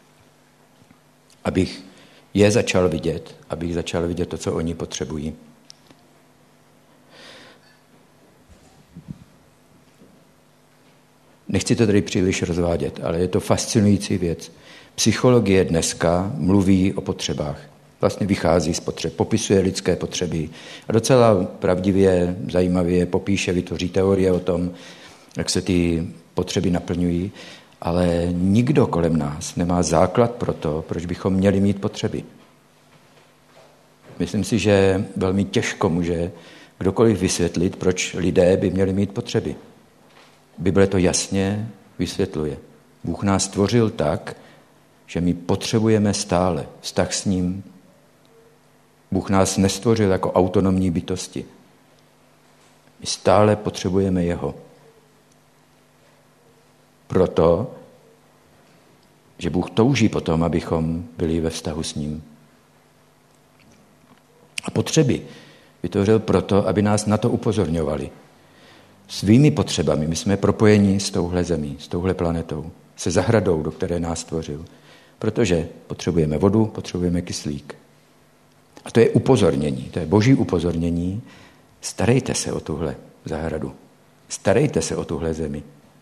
abych je začal vidět, abych začal vidět to, co oni potřebují. Nechci to tady příliš rozvádět, ale je to fascinující věc. Psychologie dneska mluví o potřebách. Vlastně vychází z potřeb, popisuje lidské potřeby a docela pravdivě, zajímavě popíše, vytvoří teorie o tom, jak se ty potřeby naplňují, ale nikdo kolem nás nemá základ pro to, proč bychom měli mít potřeby. Myslím si, že velmi těžko může kdokoliv vysvětlit, proč lidé by měli mít potřeby. Bible to jasně vysvětluje. Bůh nás stvořil tak, že my potřebujeme stále vztah s ním. Bůh nás nestvořil jako autonomní bytosti. My stále potřebujeme jeho. Proto, že Bůh touží potom, abychom byli ve vztahu s ním. A potřeby vytvořil proto, aby nás na to upozorňovali. Svými potřebami my jsme propojeni s touhle zemí, s touhle planetou, se zahradou, do které nás stvořil. Protože potřebujeme vodu, potřebujeme kyslík. A to je upozornění, to je boží upozornění. Starejte se o tuhle zahradu. Starejte se o tuhle zemi.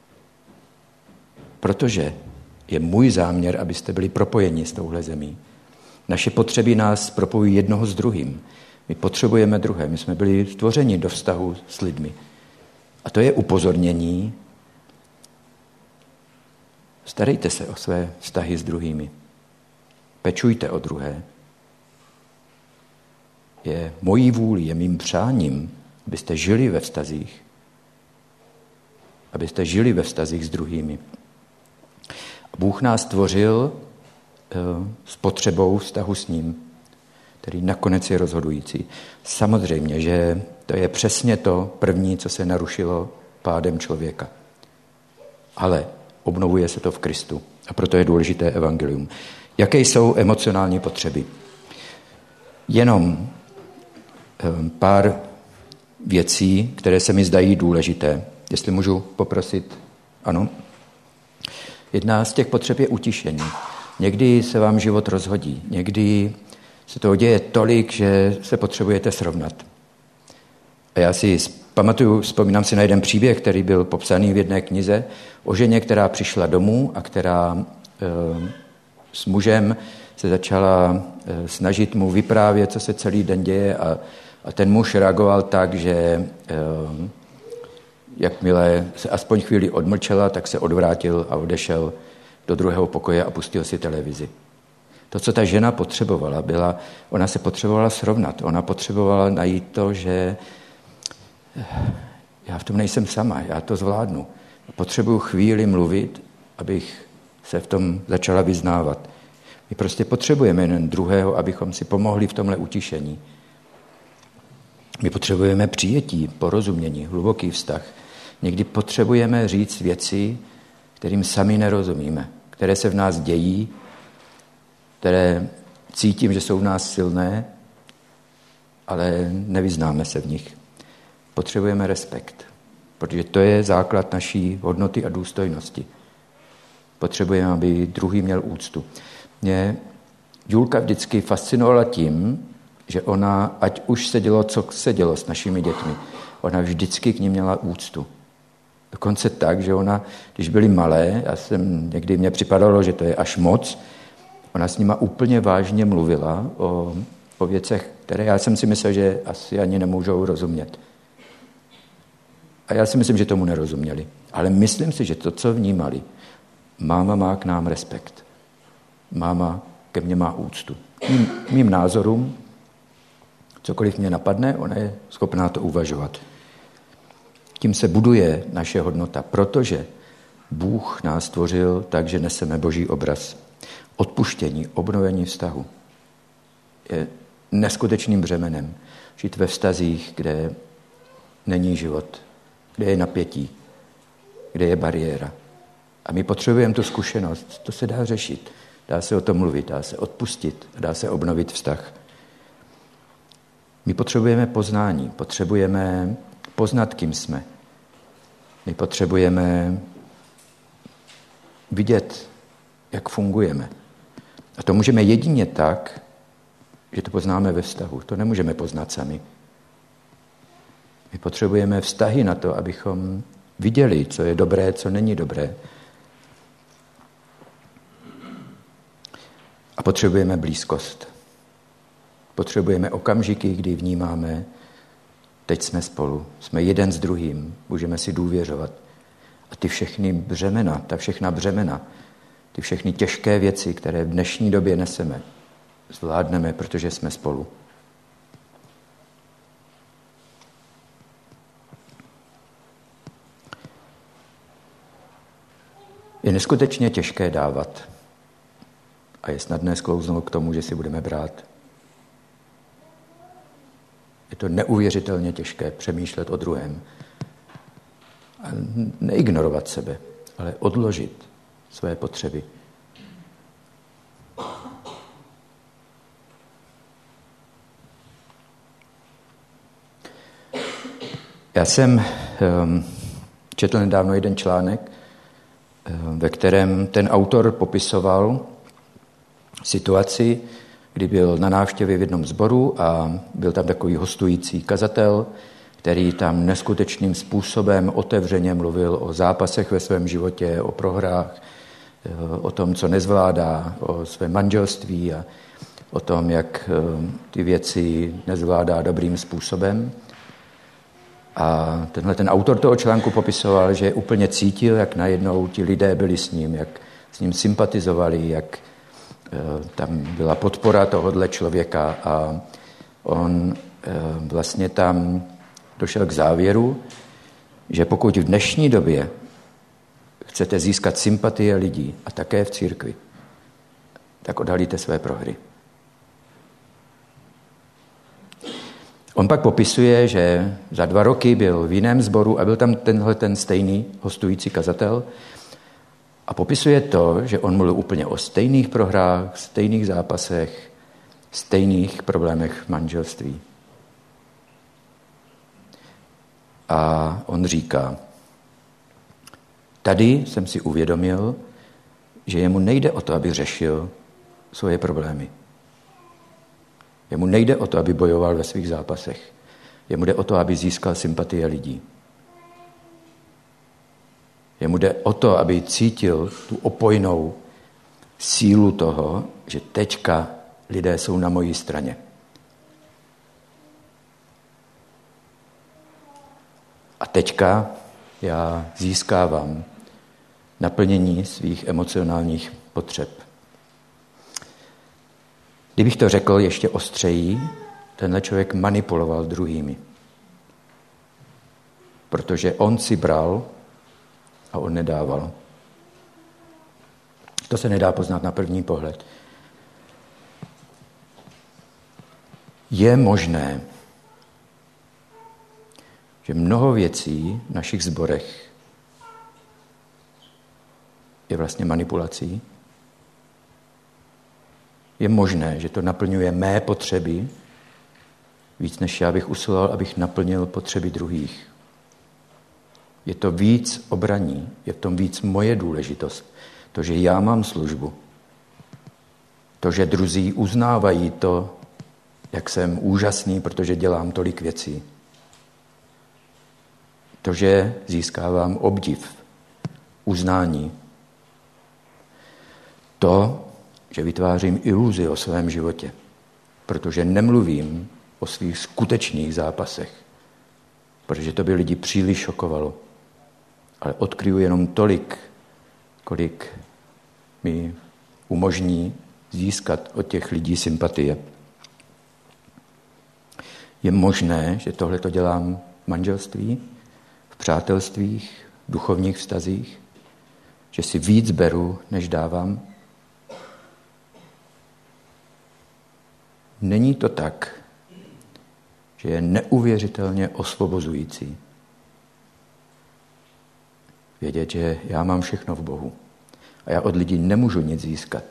Protože je můj záměr, abyste byli propojeni s touhle zemí. Naše potřeby nás propojují jednoho s druhým. My potřebujeme druhé. My jsme byli stvořeni do vztahu s lidmi. A to je upozornění. Starejte se o své vztahy s druhými. Pečujte o druhé. Je mojí vůli, je mým přáním, abyste žili ve vztazích. Abyste žili ve vztazích s druhými. Bůh nás stvořil s potřebou vztahu s ním, který nakonec je rozhodující. Samozřejmě, že to je přesně to první, co se narušilo pádem člověka. Ale obnovuje se to v Kristu. A proto je důležité evangelium. Jaké jsou emocionální potřeby? Jenom pár věcí, které se mi zdají důležité. Jestli můžu poprosit, ano. Jedna z těch potřeb je utišení. Někdy se vám život rozhodí, někdy se toho děje tolik, že se potřebujete srovnat. A já si pamatuju, vzpomínám si na jeden příběh, který byl popsaný v jedné knize o ženě, která přišla domů a která e, s mužem se začala e, snažit mu vyprávět, co se celý den děje a, a ten muž reagoval tak, že e, jakmile se aspoň chvíli odmlčela, tak se odvrátil a odešel do druhého pokoje a pustil si televizi. To, co ta žena potřebovala, byla, ona se potřebovala srovnat. Ona potřebovala najít to, že já v tom nejsem sama, já to zvládnu. Potřebuju chvíli mluvit, abych se v tom začala vyznávat. My prostě potřebujeme jeden druhého, abychom si pomohli v tomhle utišení. My potřebujeme přijetí, porozumění, hluboký vztah. Někdy potřebujeme říct věci, kterým sami nerozumíme, které se v nás dějí, které cítím, že jsou v nás silné, ale nevyznáme se v nich. Potřebujeme respekt, protože to je základ naší hodnoty a důstojnosti. Potřebujeme, aby druhý měl úctu. Mě Julka vždycky fascinovala tím, že ona, ať už se dělo, co se dělo s našimi dětmi, ona vždycky k nim měla úctu. Dokonce tak, že ona, když byly malé, já jsem, někdy mě připadalo, že to je až moc, ona s nima úplně vážně mluvila o, o věcech, které já jsem si myslel, že asi ani nemůžou rozumět. A já si myslím, že tomu nerozuměli. Ale myslím si, že to, co vnímali, máma má k nám respekt. Máma ke mně má úctu. Mým, mým názorům, cokoliv mě napadne, ona je schopná to uvažovat. Tím se buduje naše hodnota, protože Bůh nás stvořil tak, že neseme Boží obraz. Odpuštění, obnovení vztahu je neskutečným břemenem. Žít ve vztazích, kde není život, kde je napětí, kde je bariéra. A my potřebujeme tu zkušenost. To se dá řešit. Dá se o tom mluvit, dá se odpustit, dá se obnovit vztah. My potřebujeme poznání, potřebujeme poznat, kým jsme. My potřebujeme vidět, jak fungujeme. A to můžeme jedině tak, že to poznáme ve vztahu. To nemůžeme poznat sami. My potřebujeme vztahy na to, abychom viděli, co je dobré, co není dobré. A potřebujeme blízkost. Potřebujeme okamžiky, kdy vnímáme, teď jsme spolu, jsme jeden s druhým, můžeme si důvěřovat. A ty všechny břemena, ta všechna břemena, ty všechny těžké věci, které v dnešní době neseme, zvládneme, protože jsme spolu. Je neskutečně těžké dávat a je snadné sklouznout k tomu, že si budeme brát. Je to neuvěřitelně těžké přemýšlet o druhém. A neignorovat sebe, ale odložit své potřeby. Já jsem um, četl nedávno jeden článek, um, ve kterém ten autor popisoval situaci, kdy byl na návštěvě v jednom sboru a byl tam takový hostující kazatel, který tam neskutečným způsobem otevřeně mluvil o zápasech ve svém životě, o prohrách, o tom, co nezvládá, o svém manželství a o tom, jak ty věci nezvládá dobrým způsobem. A tenhle ten autor toho článku popisoval, že úplně cítil, jak najednou ti lidé byli s ním, jak s ním sympatizovali, jak tam byla podpora tohohle člověka a on vlastně tam došel k závěru, že pokud v dnešní době chcete získat sympatie lidí a také v církvi, tak odhalíte své prohry. On pak popisuje, že za dva roky byl v jiném sboru a byl tam tenhle ten stejný hostující kazatel a popisuje to, že on mluvil úplně o stejných prohrách, stejných zápasech, stejných problémech v manželství. A on říká, tady jsem si uvědomil, že jemu nejde o to, aby řešil svoje problémy. Jemu nejde o to, aby bojoval ve svých zápasech. Jemu jde o to, aby získal sympatie lidí. Jemu jde o to, aby cítil tu opojnou sílu toho, že teďka lidé jsou na mojí straně. A teďka já získávám naplnění svých emocionálních potřeb. Kdybych to řekl ještě ostřejí, tenhle člověk manipuloval druhými. Protože on si bral a on nedával. To se nedá poznat na první pohled. Je možné, že mnoho věcí v našich sborech je vlastně manipulací. Je možné, že to naplňuje mé potřeby víc, než já bych usiloval, abych naplnil potřeby druhých. Je to víc obraní, je v tom víc moje důležitost. To, že já mám službu. To, že druzí uznávají to, jak jsem úžasný, protože dělám tolik věcí. To, že získávám obdiv, uznání. To, že vytvářím iluzi o svém životě, protože nemluvím o svých skutečných zápasech, protože to by lidi příliš šokovalo. Ale odkryju jenom tolik, kolik mi umožní získat od těch lidí sympatie. Je možné, že tohle to dělám v manželství, v přátelstvích, duchovních vztazích, že si víc beru, než dávám. Není to tak, že je neuvěřitelně osvobozující vědět, že já mám všechno v Bohu a já od lidí nemůžu nic získat.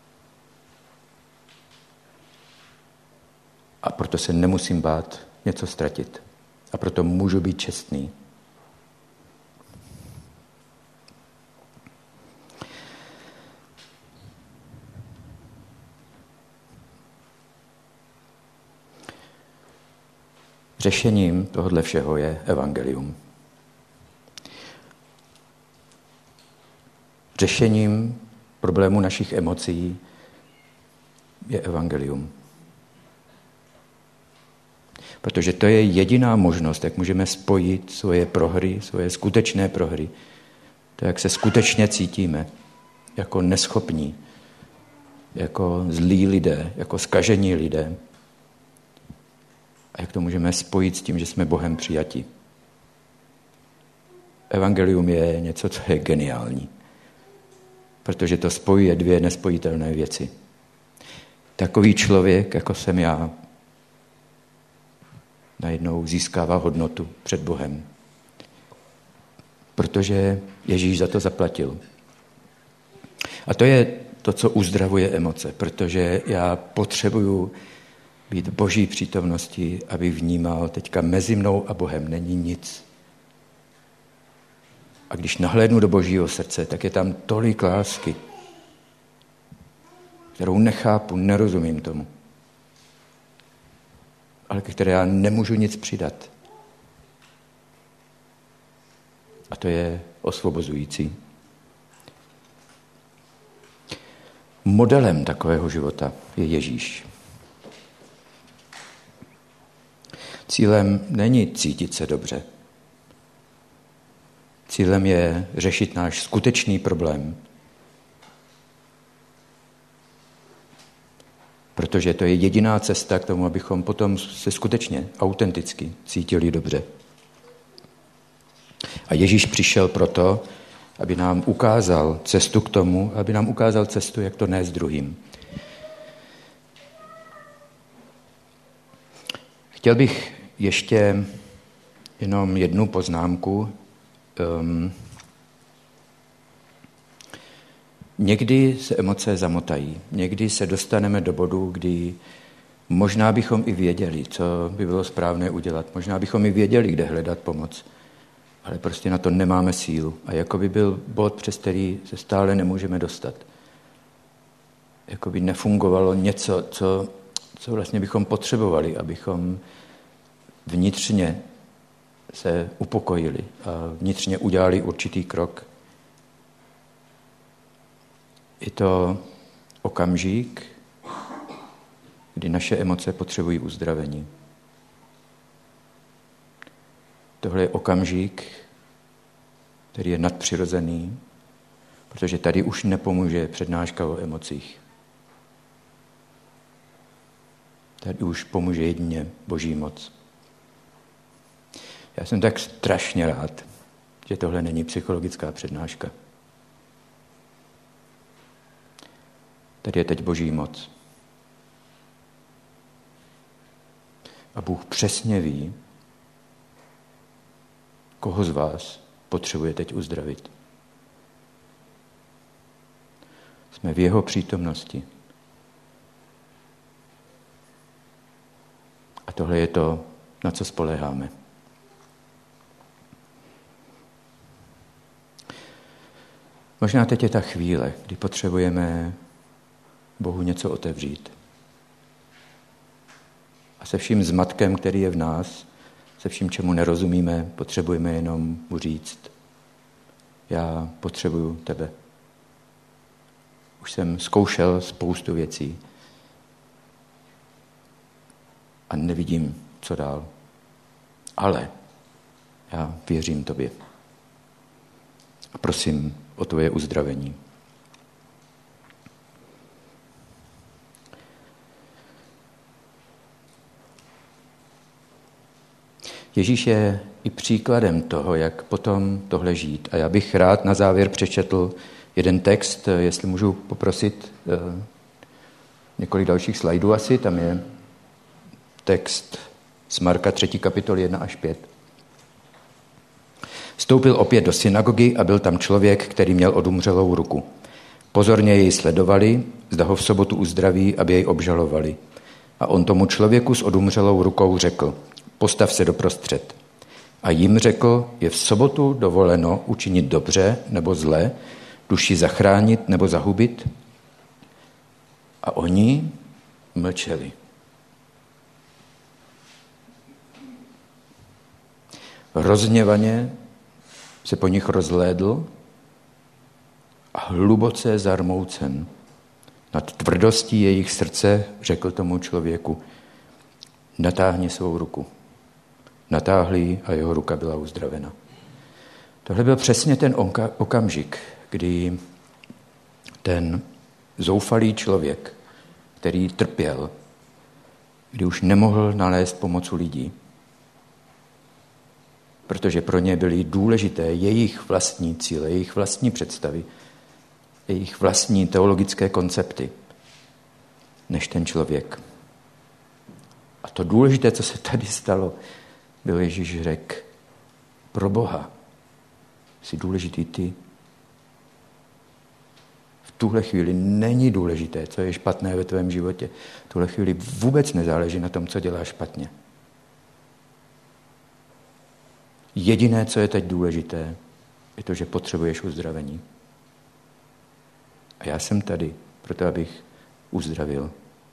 A proto se nemusím bát něco ztratit. A proto můžu být čestný. Řešením tohohle všeho je evangelium. Řešením problému našich emocí je evangelium. Protože to je jediná možnost, jak můžeme spojit svoje prohry, svoje skutečné prohry. To, jak se skutečně cítíme, jako neschopní, jako zlí lidé, jako zkažení lidé. A jak to můžeme spojit s tím, že jsme Bohem přijati. Evangelium je něco, co je geniální. Protože to spojuje dvě nespojitelné věci. Takový člověk, jako jsem já, najednou získává hodnotu před Bohem. Protože Ježíš za to zaplatil. A to je to, co uzdravuje emoce, protože já potřebuju být v Boží přítomnosti, aby vnímal, teďka mezi mnou a Bohem není nic. A když nahlédnu do Božího srdce, tak je tam tolik lásky, kterou nechápu, nerozumím tomu, ale ke které já nemůžu nic přidat. A to je osvobozující. Modelem takového života je Ježíš. Cílem není cítit se dobře. Cílem je řešit náš skutečný problém. Protože to je jediná cesta k tomu, abychom potom se skutečně autenticky cítili dobře. A Ježíš přišel proto, aby nám ukázal cestu k tomu, aby nám ukázal cestu, jak to nést druhým. Chtěl bych ještě jenom jednu poznámku. Um, někdy se emoce zamotají. Někdy se dostaneme do bodu, kdy možná bychom i věděli, co by bylo správné udělat. Možná bychom i věděli, kde hledat pomoc. Ale prostě na to nemáme sílu. A jako by byl bod, přes který se stále nemůžeme dostat. Jako by nefungovalo něco, co, co vlastně bychom potřebovali, abychom vnitřně se upokojili a vnitřně udělali určitý krok. Je to okamžik, kdy naše emoce potřebují uzdravení. Tohle je okamžik, který je nadpřirozený, protože tady už nepomůže přednáška o emocích. Tady už pomůže jedině Boží moc. Já jsem tak strašně rád, že tohle není psychologická přednáška. Tady je teď Boží moc. A Bůh přesně ví, koho z vás potřebuje teď uzdravit. Jsme v jeho přítomnosti. A tohle je to, na co spoléháme. Možná teď je ta chvíle, kdy potřebujeme Bohu něco otevřít. A se vším zmatkem, který je v nás, se vším, čemu nerozumíme, potřebujeme jenom mu říct: já potřebuju tebe. Už jsem zkoušel spoustu věcí a nevidím, co dál. Ale já věřím tobě. A prosím o tvoje uzdravení. Ježíš je i příkladem toho, jak potom tohle žít. A já bych rád na závěr přečetl jeden text, jestli můžu poprosit několik dalších slajdů asi, tam je text z Marka třetí kapitoly jedna až pět. Vstoupil opět do synagogy a byl tam člověk, který měl odumřelou ruku. Pozorně jej sledovali, zda ho v sobotu uzdraví, aby jej obžalovali. A on tomu člověku s odumřelou rukou řekl, postav se doprostřed. A jim řekl, je v sobotu dovoleno učinit dobře nebo zlé, duši zachránit nebo zahubit? A oni mlčeli. Rozhněvaně se po nich rozhlédl a hluboce zarmoucen nad tvrdostí jejich srdce řekl tomu člověku, natáhni svou ruku. Natáhli ji a jeho ruka byla uzdravena. Tohle byl přesně ten okamžik, kdy ten zoufalý člověk, který trpěl, kdy už nemohl nalézt pomoc u lidí, protože pro ně byly důležité jejich vlastní cíle, jejich vlastní představy, jejich vlastní teologické koncepty, než ten člověk. A to důležité, co se tady stalo, byl Ježíš řekl, pro Boha jsi důležitý ty. V tuhle chvíli není důležité, co je špatné ve tvém životě. V tuhle chvíli vůbec nezáleží na tom, co děláš špatně. Jediné, co je teď důležité, je to, že potřebuješ uzdravení. A já jsem tady, proto abych uzdravil.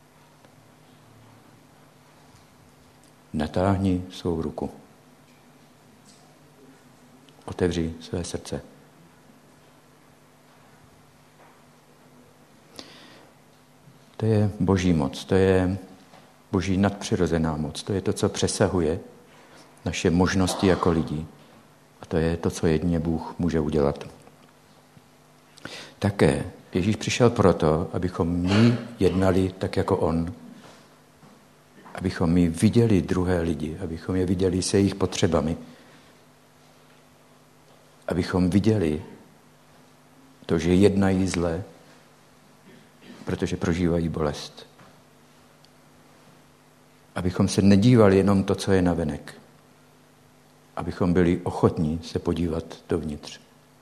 Natáhni svou ruku. Otevři své srdce. To je boží moc, to je boží nadpřirozená moc, to je to, co přesahuje naše možnosti jako lidi. A to je to, co jedině Bůh může udělat. Také Ježíš přišel proto, abychom my jednali tak jako on. Abychom my viděli druhé lidi, abychom je viděli se jejich potřebami. Abychom viděli to, že jednají zle, protože prožívají bolest. Abychom se nedívali jenom to, co je navenek. Abychom byli ochotní se podívat dovnitř.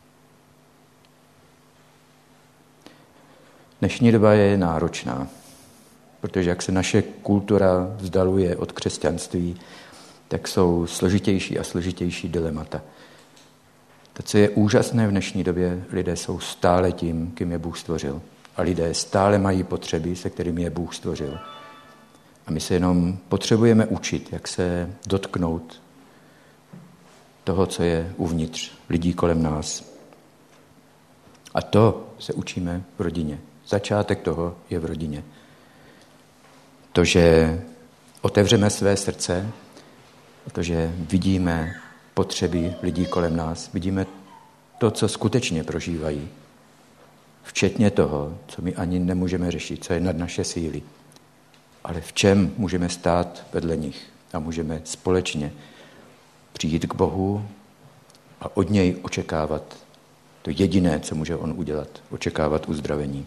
Dnešní doba je náročná, protože jak se naše kultura vzdaluje od křesťanství, tak jsou složitější a složitější dilemata. To, co je úžasné v dnešní době, lidé jsou stále tím, kým je Bůh stvořil. A lidé stále mají potřeby, se kterými je Bůh stvořil. A my se jenom potřebujeme učit, jak se dotknout toho, co je uvnitř lidí kolem nás. A to se učíme v rodině. Začátek toho je v rodině. To, že otevřeme své srdce, to, že vidíme potřeby lidí kolem nás, vidíme to, co skutečně prožívají, včetně toho, co my ani nemůžeme řešit, co je nad naše síly, ale v čem můžeme stát vedle nich a můžeme společně přijít k Bohu a od něj očekávat to jediné, co může on udělat, očekávat uzdravení.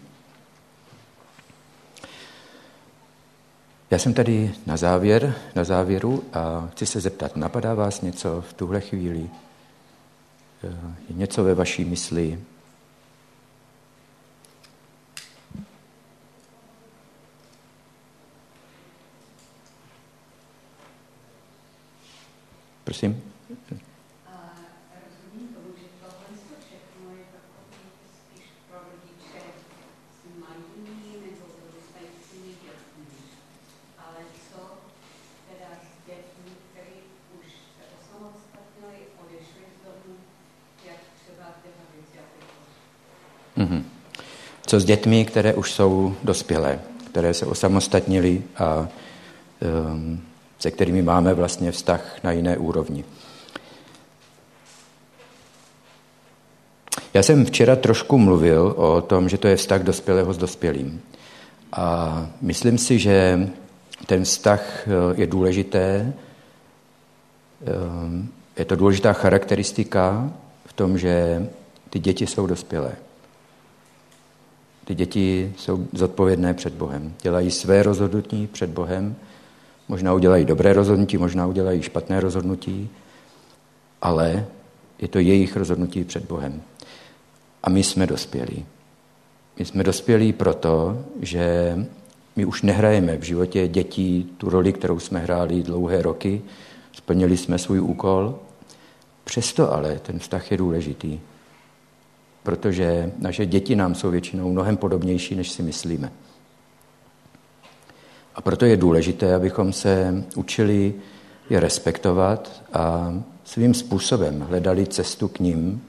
Já jsem tady na závěr, na závěru a chci se zeptat, napadá vás něco v tuhle chvíli? Je něco ve vaší mysli? Prosím? Rozumím tomu, že tohle všechno je takový spíš pro rodiče s malými nebo dorůstajícími dětmi. Ale co teda s dětmi, které už se osamostatnili, odešli z domu, jak třeba tyhle věci aplikovat? Mm-hmm. Co s dětmi, které už jsou dospělé, které se osamostatnili a um, se kterými máme vlastně vztah na jiné úrovni. Já jsem včera trošku mluvil o tom, že to je vztah dospělého s dospělým. A myslím si, že ten vztah je důležité Je to důležitá charakteristika v tom, že ty děti jsou dospělé. Ty děti jsou zodpovědné před Bohem. Dělají své rozhodnutí před Bohem. Možná udělají dobré rozhodnutí, možná udělají špatné rozhodnutí, ale je to jejich rozhodnutí před Bohem. A my jsme dospělí. My jsme dospělí proto, že my už nehrajeme v životě dětí tu roli, kterou jsme hráli dlouhé roky. Splnili jsme svůj úkol. Přesto ale ten vztah je důležitý, protože naše děti nám jsou většinou mnohem podobnější, než si myslíme. A proto je důležité, abychom se učili je respektovat a svým způsobem hledali cestu k nim,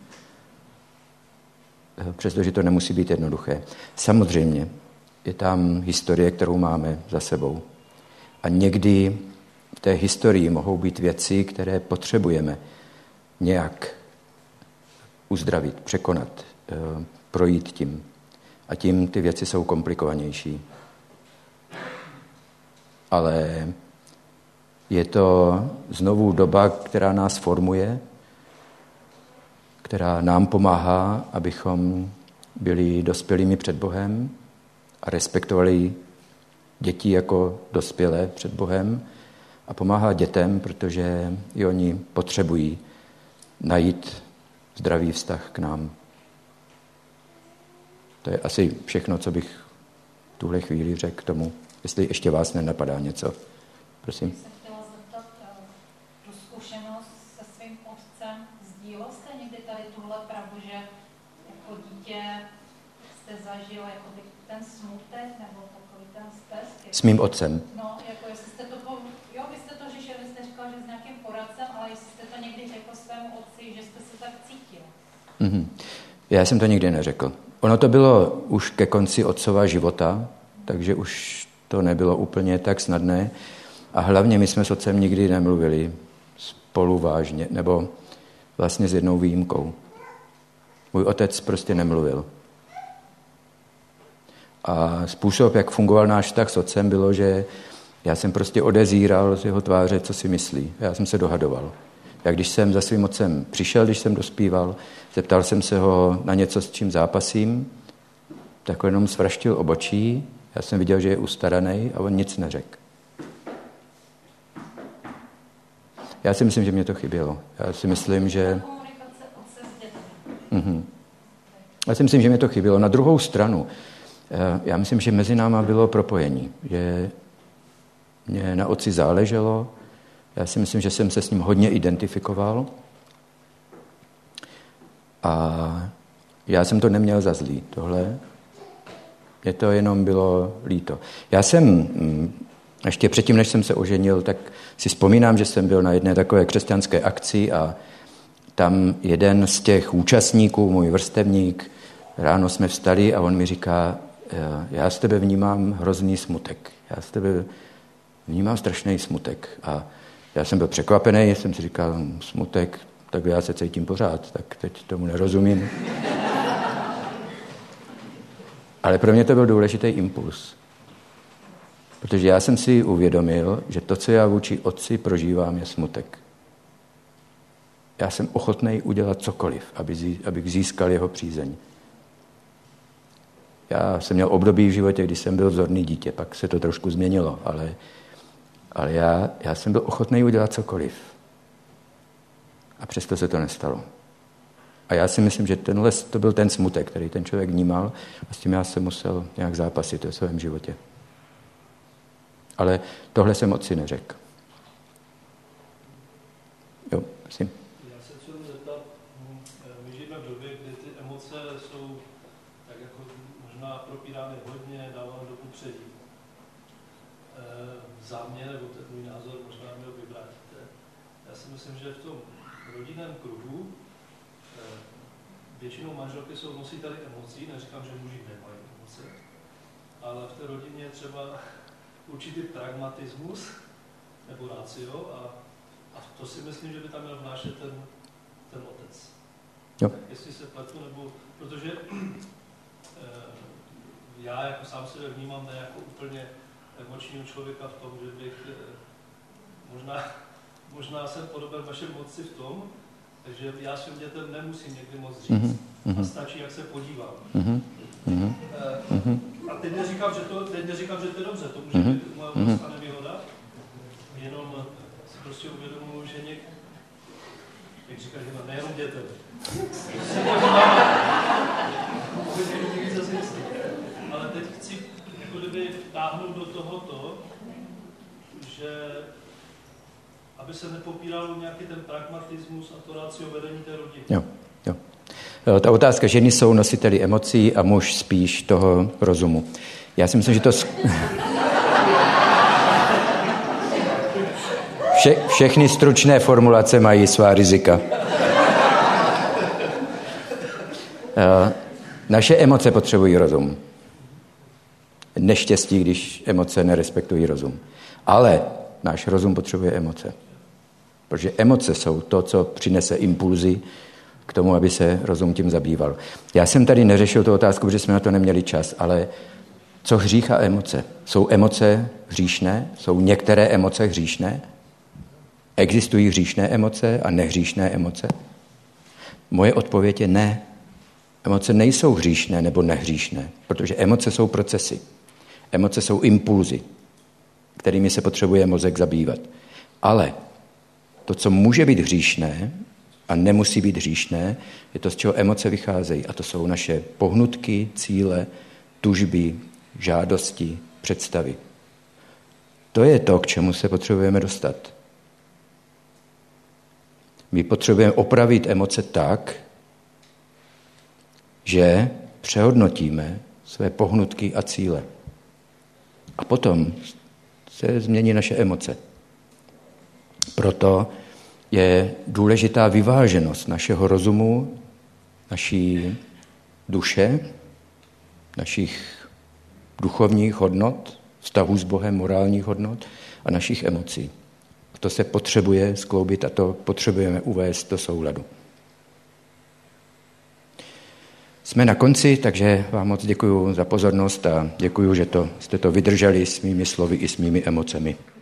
přestože to nemusí být jednoduché. Samozřejmě je tam historie, kterou máme za sebou. A někdy v té historii mohou být věci, které potřebujeme nějak uzdravit, překonat, projít tím. A tím ty věci jsou komplikovanější. Ale je to znovu doba, která nás formuje, která nám pomáhá, abychom byli dospělými před Bohem a respektovali děti jako dospělé před Bohem a pomáhá dětem, protože i oni potřebují najít zdravý vztah k nám. To je asi všechno, co bych v tuhle chvíli řekl k tomu. Jestli ještě vás nenapadá něco. Prosím. Jsem chtěla zeptat, tu zkušenost se svým otcem, sdílel jste někdy tady tuhle pravdu, že jako dítě jste zažil jakoby ten smutek nebo takový ten stesk? S mým otcem? No, jako jestli jste to, po, jo, vy jste to řešili, vy jste říkal, že s nějakým poradcem, ale jestli jste to někdy řekl svému otci, že jste se tak cítil. Mm-hmm. Já jsem to nikdy neřekl. Ono to bylo už ke konci otcova života, takže už to nebylo úplně tak snadné. A hlavně my jsme s otcem nikdy nemluvili spolu vážně, nebo vlastně s jednou výjimkou. Můj otec prostě nemluvil. A způsob, jak fungoval náš vztah s otcem, bylo, že já jsem prostě odezíral z jeho tváře, co si myslí. Já jsem se dohadoval. Jak když jsem za svým otcem přišel, když jsem dospíval, zeptal jsem se ho na něco, s čím zápasím, tak jenom svraštil obočí. Já jsem viděl, že je ustaraný a on nic neřekl. Já si myslím, že mě to chybělo. Já si myslím, že... Mm-hmm. Já si myslím, že mě to chybělo. Na druhou stranu, já myslím, že mezi náma bylo propojení. Že mě na otci záleželo. Já si myslím, že jsem se s ním hodně identifikoval. A já jsem to neměl za zlý, tohle. Mně to jenom bylo líto. Já jsem, ještě předtím, než jsem se oženil, tak si vzpomínám, že jsem byl na jedné takové křesťanské akci a tam jeden z těch účastníků, můj vrstevník, ráno jsme vstali a on mi říká, já z tebe vnímám hrozný smutek. Já z tebe vnímám strašný smutek. A já jsem byl překvapený, jsem si říkal, smutek, tak já se cítím pořád, tak teď tomu nerozumím. Ale pro mě to byl důležitý impuls. Protože já jsem si uvědomil, že to, co já vůči otci prožívám, je smutek. Já jsem ochotný udělat cokoliv, aby, abych získal jeho přízeň. Já jsem měl období v životě, kdy jsem byl vzorný dítě, pak se to trošku změnilo, ale, ale já, já jsem byl ochotný udělat cokoliv. A přesto se to nestalo. A já si myslím, že tenhle to byl ten smutek, který ten člověk vnímal a s tím já jsem musel nějak zápasit ve svém životě. Ale tohle jsem otci neřekl. Jo, prosím. Já se chci zeptat, my žijeme v době, kdy ty emoce jsou tak jako možná propírány hodně, dávány do popředí. Za mě, nebo ten můj názor, možná mě ho vyvrátíte. Já si myslím, že v tom rodinném kruhu většinou manželky jsou nositeli emocí, neříkám, že muži nemají emoce, ale v té rodině je třeba určitý pragmatismus nebo ratio a, a to si myslím, že by tam měl vnášet ten, ten otec. Jo. Tak jestli se pletu, nebo protože eh, já jako sám sebe vnímám ne jako úplně emočního člověka v tom, že bych eh, možná možná jsem podoben vašem otci v tom, takže já svým dětem nemusím někdy moc říct. Mm-hmm. A stačí, jak se podívám. Mm-hmm. Mm-hmm. A teď neříkám, že to, teď neříkám, že to je dobře, to může mm-hmm. být moje obrovská nevýhoda, jenom si prostě uvědomuji, že něk... jak říkáš, že nejenom dětem. Se podívám, ale teď chci jako kdyby táhnout do tohoto, že aby se nepopíralo nějaký ten pragmatismus a to ratio vedení té rodiny. Jo, jo. Ta otázka, ženy jsou nositeli emocí a muž spíš toho rozumu. Já si myslím, že to... Vše, všechny stručné formulace mají svá rizika. Naše emoce potřebují rozum. Neštěstí, když emoce nerespektují rozum. Ale náš rozum potřebuje emoce. Protože emoce jsou to, co přinese impulzy k tomu, aby se rozum tím zabýval. Já jsem tady neřešil tu otázku, protože jsme na to neměli čas, ale co hřích a emoce? Jsou emoce hříšné? Jsou některé emoce hříšné? Existují hříšné emoce a nehříšné emoce? Moje odpověď je ne. Emoce nejsou hříšné nebo nehříšné, protože emoce jsou procesy. Emoce jsou impulzy, kterými se potřebuje mozek zabývat. Ale to, co může být hříšné a nemusí být hříšné, je to, z čeho emoce vycházejí. A to jsou naše pohnutky, cíle, tužby, žádosti, představy. To je to, k čemu se potřebujeme dostat. My potřebujeme opravit emoce tak, že přehodnotíme své pohnutky a cíle. A potom se změní naše emoce. Proto je důležitá vyváženost našeho rozumu, naší duše, našich duchovních hodnot, vztahů s Bohem, morálních hodnot a našich emocí. A to se potřebuje skloubit a to potřebujeme uvést do souladu. Jsme na konci, takže vám moc děkuju za pozornost a děkuju, že to, jste to vydrželi s mými slovy i s mými emocemi.